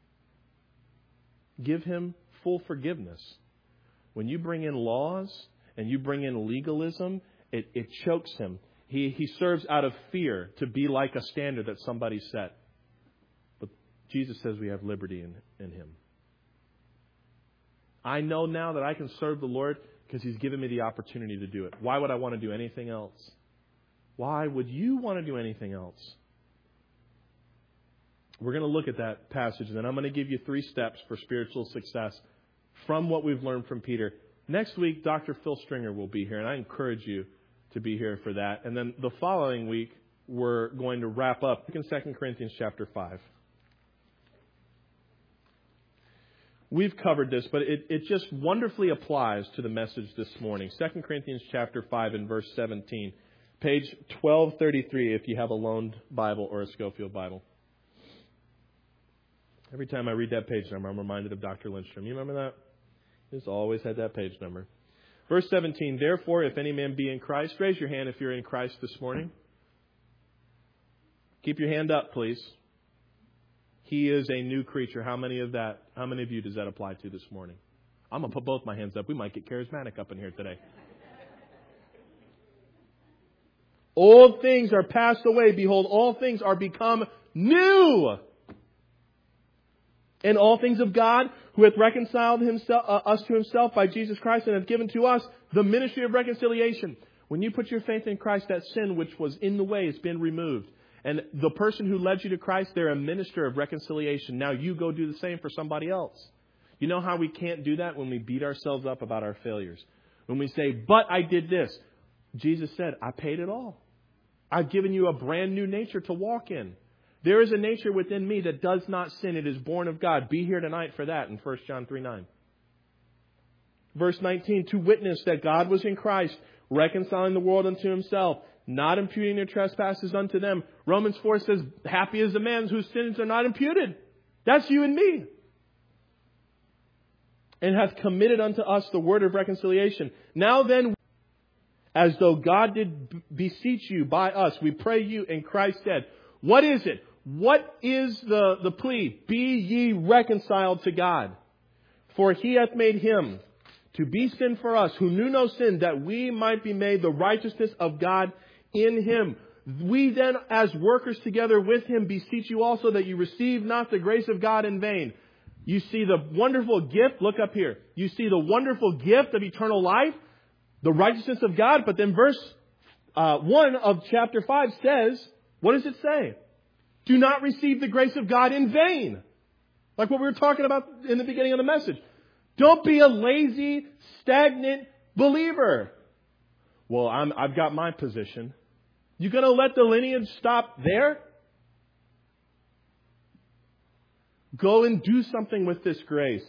Give him full forgiveness. When you bring in laws and you bring in legalism, it, it chokes him. He, he serves out of fear to be like a standard that somebody set. But Jesus says we have liberty in, in him. I know now that I can serve the Lord because he's given me the opportunity to do it. Why would I want to do anything else? Why would you want to do anything else? We're going to look at that passage, and then I'm going to give you three steps for spiritual success from what we've learned from Peter. Next week, Doctor Phil Stringer will be here, and I encourage you to be here for that. And then the following week, we're going to wrap up in Second Corinthians chapter five. We've covered this, but it, it just wonderfully applies to the message this morning. Second Corinthians chapter five and verse seventeen. Page twelve thirty-three if you have a loaned Bible or a Schofield Bible. Every time I read that page number, I'm reminded of Doctor Lindstrom. You remember that? He's always had that page number. Verse seventeen, therefore, if any man be in Christ, raise your hand if you're in Christ this morning. Keep your hand up, please. He is a new creature. How many of that? How many of you does that apply to this morning? I'm going to put both my hands up. We might get charismatic up in here today. Old things are passed away. Behold, all things are become new. And all things of God, who hath reconciled himself, uh, us to himself by Jesus Christ, and hath given to us the ministry of reconciliation. When you put your faith in Christ, that sin which was in the way has been removed. And the person who led you to Christ, they're a minister of reconciliation. Now you go do the same for somebody else. You know how we can't do that? When we beat ourselves up about our failures. When we say, but I did this. Jesus said, I paid it all. I've given you a brand new nature to walk in. There is a nature within me that does not sin. It is born of God. Be here tonight for that in First John three nine. Verse nineteen, to witness that God was in Christ, reconciling the world unto himself, not imputing their trespasses unto them. Romans four says, happy is the man whose sins are not imputed. That's you and me. And hath committed unto us the word of reconciliation. Now then, as though God did beseech you by us, we pray you in Christ's stead. What is it? What is the, the plea? Be ye reconciled to God. For he hath made him to be sin for us, who knew no sin, that we might be made the righteousness of God in him. We then, as workers together with him, beseech you also that you receive not the grace of God in vain. You see the wonderful gift. Look up here. You see the wonderful gift of eternal life, the righteousness of God. But then verse uh, one of chapter five says, what does it say? Do not receive the grace of God in vain. Like what we were talking about in the beginning of the message. Don't be a lazy, stagnant believer. Well, I'm, I've got my position. You going to let the lineage stop there? Go and do something with this grace.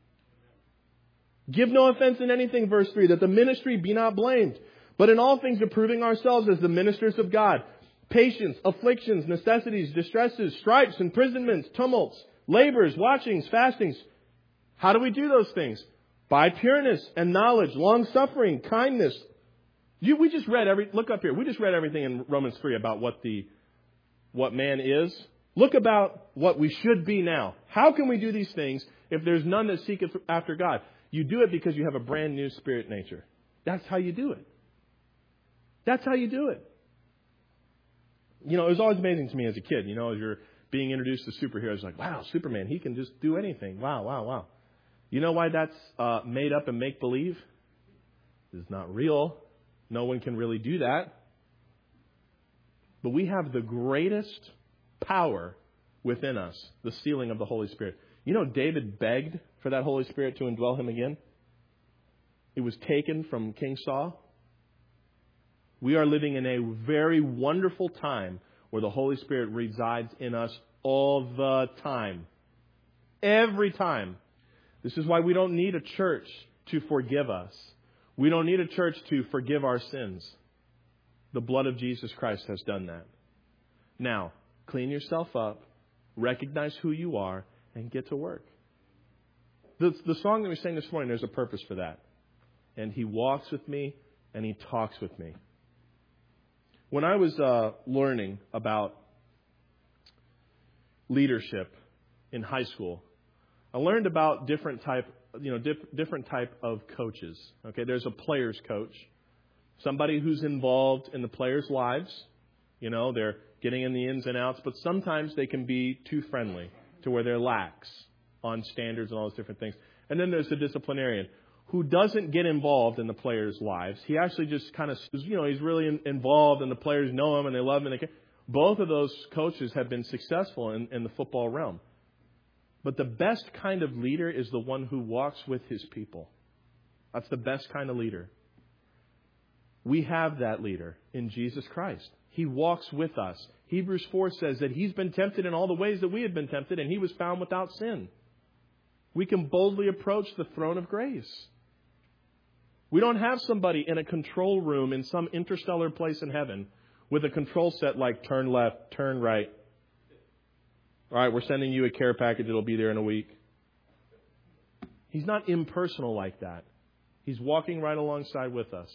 Give no offense in anything, verse three, that the ministry be not blamed, but in all things approving ourselves as the ministers of God. Patience, afflictions, necessities, distresses, stripes, imprisonments, tumults, labors, watchings, fastings. How do we do those things? By pureness and knowledge, long-suffering, kindness. You, we just read every, look up here. We just read everything in Romans three about what the, what man is. Look about what we should be now. How can we do these things if there's none that seeketh after God? You do it because you have a brand new spirit nature. That's how you do it. That's how you do it. You know, it was always amazing to me as a kid, you know, as you're being introduced to superheroes, like, wow, Superman, he can just do anything. Wow, wow, wow. You know why that's uh, made up and make-believe? It's not real. No one can really do that. But we have the greatest power within us, the sealing of the Holy Spirit. You know, David begged for that Holy Spirit to indwell him again. It was taken from King Saul. We are living in a very wonderful time where the Holy Spirit resides in us all the time. Every time. This is why we don't need a church to forgive us. We don't need a church to forgive our sins. The blood of Jesus Christ has done that. Now, clean yourself up, recognize who you are, and get to work. The, the song that we sang this morning, there's a purpose for that. And he walks with me, and he talks with me. When I was uh, learning about leadership in high school, I learned about different type, you know, dif- different type of coaches. Okay, there's a player's coach, somebody who's involved in the players' lives. You know, they're getting in the ins and outs, but sometimes they can be too friendly to where they're lax on standards and all those different things. And then there's the disciplinarian who doesn't get involved in the players' lives. He actually just kind of, you know, he's really in, involved and the players know him and they love him. And they can. Both of those coaches have been successful in, in the football realm. But the best kind of leader is the one who walks with his people. That's the best kind of leader. We have that leader in Jesus Christ. He walks with us. Hebrews four says that he's been tempted in all the ways that we had been tempted, and he was found without sin. We can boldly approach the throne of grace. We don't have somebody in a control room in some interstellar place in heaven with a control set like turn left, turn right. All right, we're sending you a care package. It'll be there in a week. He's not impersonal like that. He's walking right alongside with us.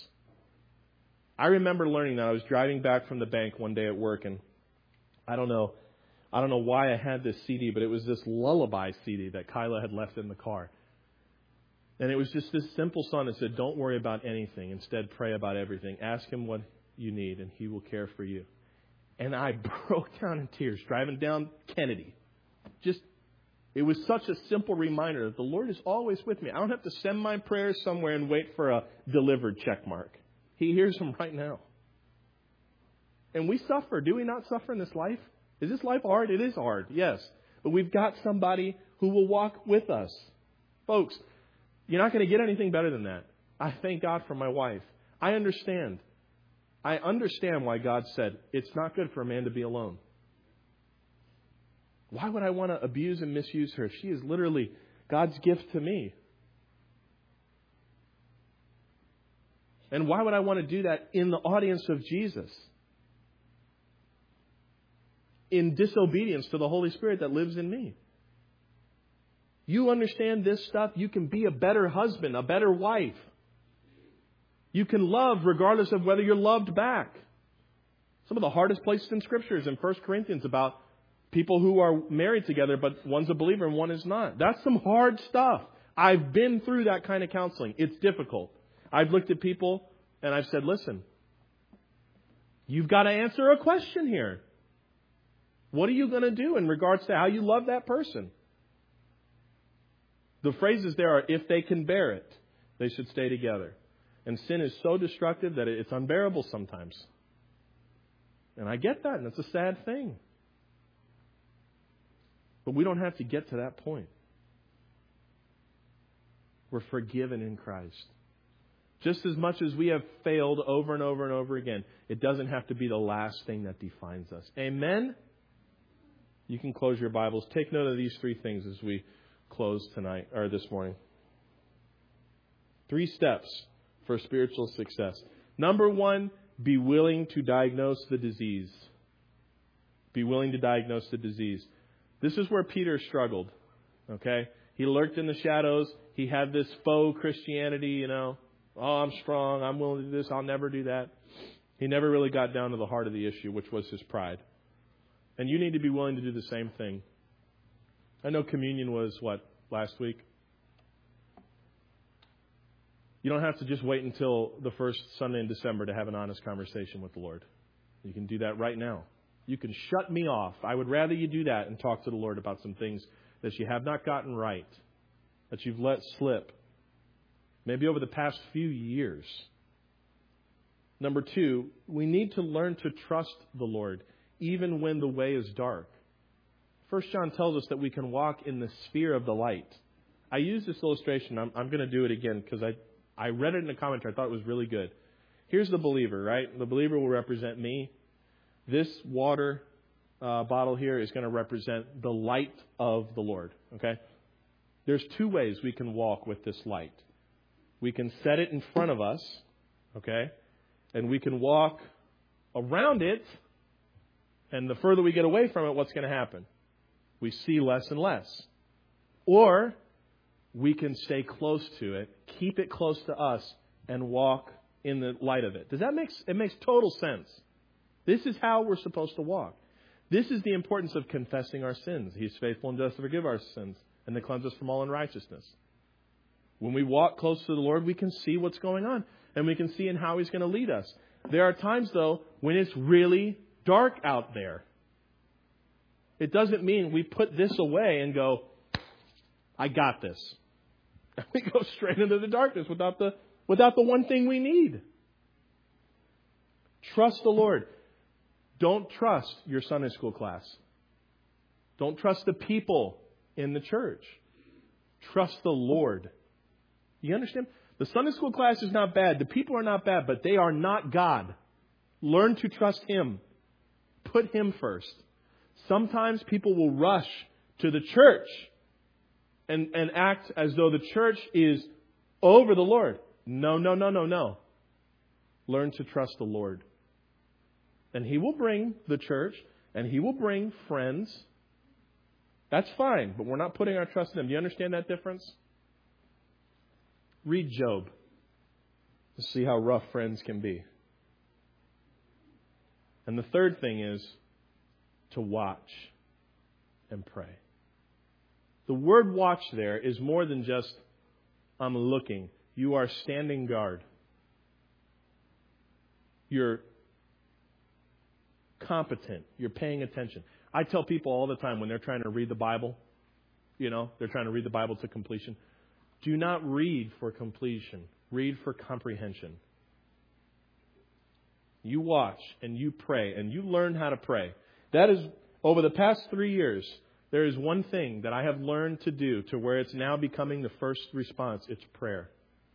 I remember learning that. I was driving back from the bank one day at work, and I don't know I don't know why I had this C D, but it was this lullaby C D that Kyla had left in the car. And it was just this simple song that said, don't worry about anything. Instead, pray about everything. Ask Him what you need, and He will care for you. And I broke down in tears driving down Kennedy. Just, it was such a simple reminder that the Lord is always with me. I don't have to send my prayers somewhere and wait for a delivered check mark. He hears them right now. And we suffer. Do we not suffer in this life? Is this life hard? It is hard, yes. But we've got somebody who will walk with us. Folks, you're not going to get anything better than that. I thank God for my wife. I understand. I understand why God said it's not good for a man to be alone. Why would I want to abuse and misuse her? She is literally God's gift to me. And why would I want to do that in the audience of Jesus? In disobedience to the Holy Spirit that lives in me. You understand this stuff, you can be a better husband, a better wife. You can love regardless of whether you're loved back. Some of the hardest places in Scripture is in First Corinthians about people who are married together, but one's a believer and one is not. That's some hard stuff. I've been through that kind of counseling. It's difficult. I've looked at people and I've said, listen, you've got to answer a question here. What are you going to do in regards to how you love that person? The phrases there are, if they can bear it, they should stay together. And sin is so destructive that it's unbearable sometimes. And I get that, and it's a sad thing. But we don't have to get to that point. We're forgiven in Christ. Just as much as we have failed over and over and over again, it doesn't have to be the last thing that defines us. Amen? You can close your Bibles. Take note of these three things as we close tonight or this morning. Three steps for spiritual success. Number one, be willing to diagnose the disease. Be willing to diagnose the disease. This is where Peter struggled. Okay? He lurked in the shadows. He had this faux Christianity, you know. Oh, I'm strong. I'm willing to do this. I'll never do that. He never really got down to the heart of the issue, which was his pride. And you need to be willing to do the same thing. I know communion was, what, last week? You don't have to just wait until the first Sunday in December to have an honest conversation with the Lord. You can do that right now. You can shut me off. I would rather you do that and talk to the Lord about some things that you have not gotten right, that you've let slip, maybe over the past few years. Number two, we need to learn to trust the Lord, even when the way is dark. First John tells us that we can walk in the sphere of the light. I use this illustration. I'm, I'm going to do it again because I, I read it in a commentary. I thought it was really good. Here's the believer, right? The believer will represent me. This water uh, bottle here is going to represent the light of the Lord. Okay? There's two ways we can walk with this light. We can set it in front of us, okay? And we can walk around it. And the further we get away from it, what's going to happen? We see less and less. Or we can stay close to it, keep it close to us, and walk in the light of it. Does that make it makes total sense? This is how we're supposed to walk. This is the importance of confessing our sins. He's faithful and just to forgive our sins and to cleanse us from all unrighteousness. When we walk close to the Lord, we can see what's going on, and we can see in how He's going to lead us. There are times, though, when it's really dark out there. It doesn't mean we put this away and go, I got this. We go straight into the darkness without the without the one thing we need. Trust the Lord. Don't trust your Sunday school class. Don't trust the people in the church. Trust the Lord. You understand? The Sunday school class is not bad. The people are not bad, but they are not God. Learn to trust Him. Put Him first. Sometimes people will rush to the church and, and act as though the church is over the Lord. No, no, no, no, no. Learn to trust the Lord. And He will bring the church, and He will bring friends. That's fine, but we're not putting our trust in Him. Do you understand that difference? Read Job to see how rough friends can be. And the third thing is to watch. and pray. The word watch there is more than just, I'm looking. You are standing guard. You're competent. You're paying attention. I tell people all the time when they're trying to read the Bible, you know, they're trying to read the Bible to completion. Do not read for completion. Read for comprehension. You watch and you pray and you learn how to pray. That is, over the past three years, there is one thing that I have learned to do to where it's now becoming the first response. It's prayer.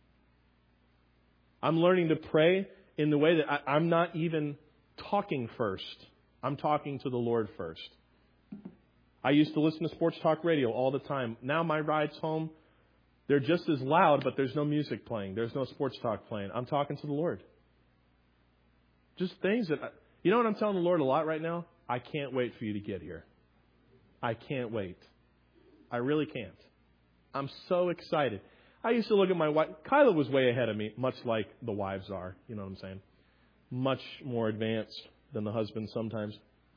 I'm learning to pray in the way that I, I'm not even talking first. I'm talking to the Lord first. I used to listen to sports talk radio all the time. Now my rides home, they're just as loud, but there's no music playing. There's no sports talk playing. I'm talking to the Lord. Just things that, I, you know what I'm telling the Lord a lot right now? I can't wait for you to get here. I can't wait. I really can't. I'm so excited. I used to look at my wife. Kyla was way ahead of me, much like the wives are. You know what I'm saying? Much more advanced than the husband sometimes.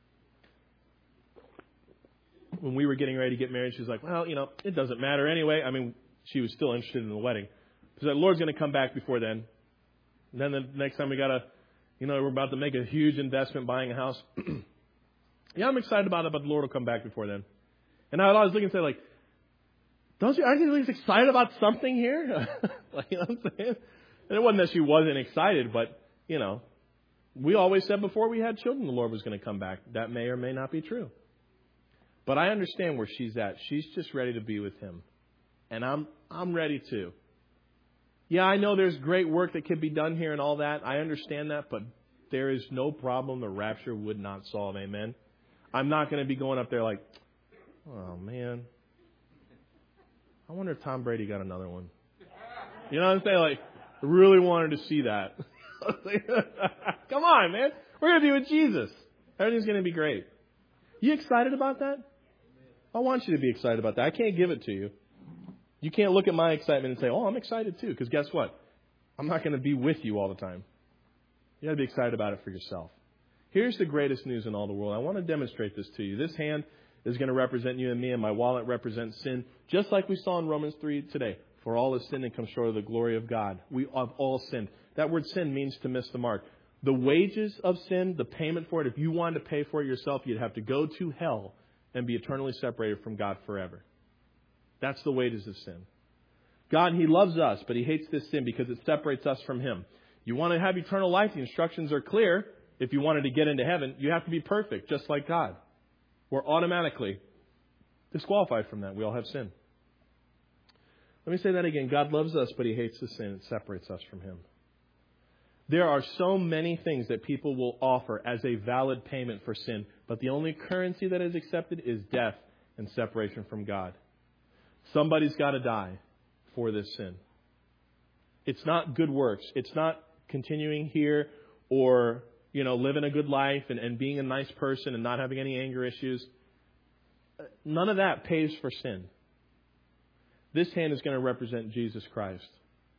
When we were getting ready to get married, she was like, well, you know, it doesn't matter anyway. I mean, she was still interested in the wedding. She said, the Lord's going to come back before then. And then the next time we got to, you know, we're about to make a huge investment buying a house. Yeah, I'm excited about it, but the Lord will come back before then. And I would always look and say, like, don't you, aren't you at least excited about something here? Like, you know what I'm saying? And it wasn't that she wasn't excited, but, you know, we always said before we had children the Lord was going to come back. That may or may not be true. But I understand where she's at. She's just ready to be with Him. And I'm I'm ready too. Yeah, I know there's great work that could be done here and all that. I understand that, but there is no problem the rapture would not solve. Amen. I'm not going to be going up there like, oh, man. I wonder if Tom Brady got another one. You know what I'm saying? Like, I really wanted to see that. Come on, man. We're going to be with Jesus. Everything's going to be great. You excited about that? I want you to be excited about that. I can't give it to you. You can't look at my excitement and say, oh, I'm excited too. Because guess what? I'm not going to be with you all the time. You got to be excited about it for yourself. Here's the greatest news in all the world. I want to demonstrate this to you. This hand is going to represent you and me, and my wallet represents sin, just like we saw in Romans three today. For all has sinned and come short of the glory of God. We have all sinned. That word sin means to miss the mark. The wages of sin, the payment for it, if you wanted to pay for it yourself, you'd have to go to hell and be eternally separated from God forever. That's the wages of sin. God, He loves us, but He hates this sin because it separates us from Him. You want to have eternal life? The instructions are clear. If you wanted to get into heaven, you have to be perfect, just like God. We're automatically disqualified from that. We all have sin. Let me say that again. God loves us, but He hates the sin. It separates us from Him. There are so many things that people will offer as a valid payment for sin, but the only currency that is accepted is death and separation from God. Somebody's got to die for this sin. It's not good works. It's not continuing here or, you know, living a good life and, and being a nice person and not having any anger issues. None of that pays for sin. This hand is going to represent Jesus Christ,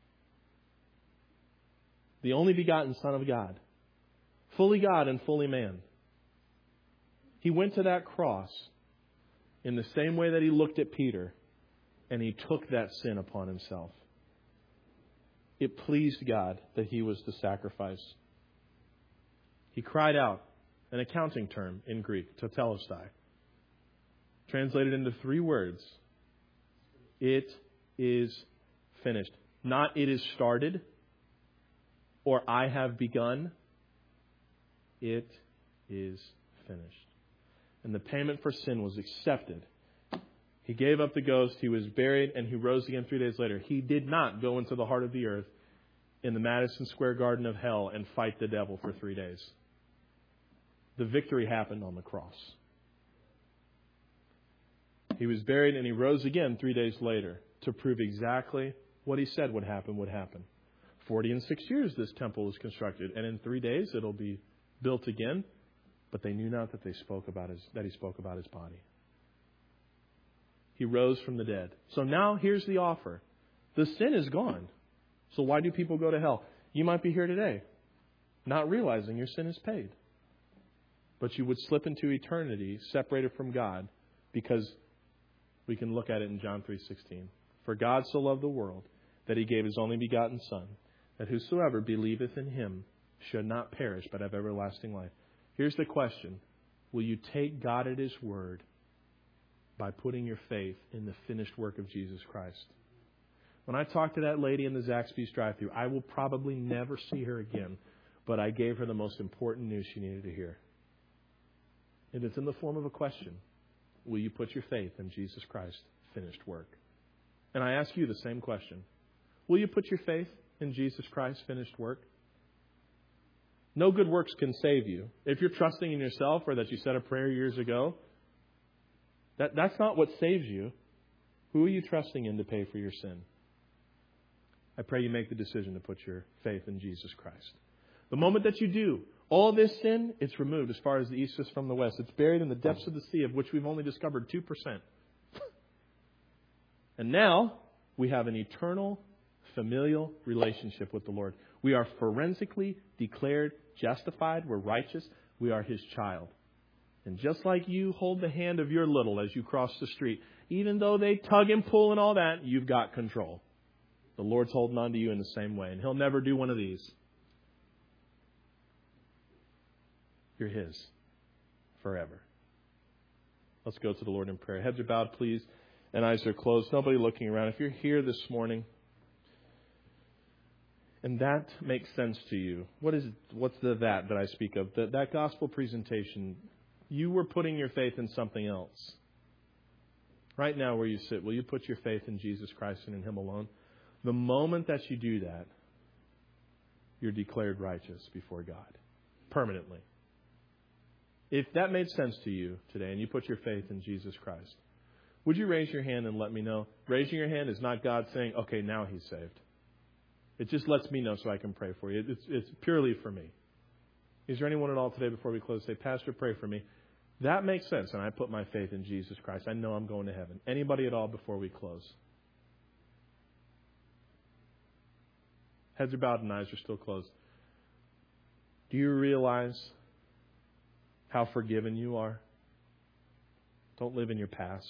the only begotten Son of God, fully God and fully man. He went to that cross in the same way that He looked at Peter, and He took that sin upon Himself. It pleased God that He was the sacrifice. He cried out, an accounting term in Greek, tetelestai, translated into three words. It is finished. Not it is started or I have begun. It is finished. And the payment for sin was accepted. He gave up the ghost. He was buried and He rose again three days later. He did not go into the heart of the earth in the Madison Square Garden of hell and fight the devil for three days. The victory happened on the cross. He was buried and He rose again three days later to prove exactly what He said would happen would happen. Forty and six years this temple was constructed, and in three days it'll be built again. But they knew not that they spoke about his that He spoke about His body. He rose from the dead. So now here's the offer. The sin is gone. So why do people go to hell? You might be here today, not realizing your sin is paid. But you would slip into eternity separated from God Because we can look at it in John three sixteen. For God so loved the world that He gave His only begotten Son, that whosoever believeth in Him should not perish but have everlasting life. Here's the question. Will you take God at His word by putting your faith in the finished work of Jesus Christ? When I talked to that lady in the Zaxby's drive-thru, I will probably never see her again, but I gave her the most important news she needed to hear. And it's in the form of a question. Will you put your faith in Jesus Christ's finished work? And I ask you the same question. Will you put your faith in Jesus Christ's finished work? No good works can save you. If you're trusting in yourself or that you said a prayer years ago, that, that's not what saves you. Who are you trusting in to pay for your sin? I pray you make the decision to put your faith in Jesus Christ. The moment that you do, all this sin, it's removed as far as the east is from the west. It's buried in the depths of the sea, of which we've only discovered two percent. And now we have an eternal, familial relationship with the Lord. We are forensically declared justified. We're righteous. We are His child. And just like you hold the hand of your little as you cross the street, even though they tug and pull and all that, you've got control. The Lord's holding on to you in the same way. And He'll never do one of these. You're His forever. Let's go to the Lord in prayer. Heads are bowed, please, and eyes are closed. Nobody looking around. If you're here this morning and that makes sense to you, what is what's the that that I speak of? That, that gospel presentation, you were putting your faith in something else. Right now where you sit, will you put your faith in Jesus Christ and in Him alone? The moment that you do that, you're declared righteous before God. Permanently. If that made sense to you today and you put your faith in Jesus Christ, would you raise your hand and let me know? Raising your hand is not God saying, okay, now he's saved. It just lets me know so I can pray for you. It's, it's purely for me. Is there anyone at all today before we close say, Pastor, pray for me? That makes sense, and I put my faith in Jesus Christ. I know I'm going to heaven. Anybody at all before we close? Heads are bowed and eyes are still closed. Do you realize how forgiven you are? Don't live in your past.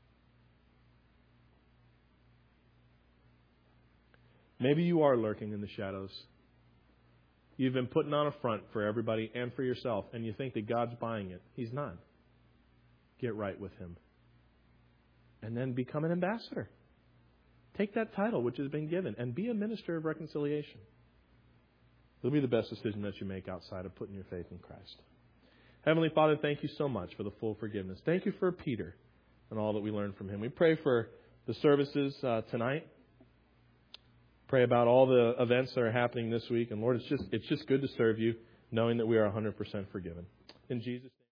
Maybe you are lurking in the shadows. You've been putting on a front for everybody and for yourself, and you think that God's buying it. He's not. Get right with Him. And then become an ambassador. Take that title which has been given and be a minister of reconciliation. It'll be the best decision that you make outside of putting your faith in Christ. Heavenly Father, thank you so much for the full forgiveness. Thank you for Peter and all that we learned from him. We pray for the services uh, tonight. Pray about all the events that are happening this week. And Lord, it's just it's just good to serve you, knowing that we are one hundred percent forgiven. In Jesus'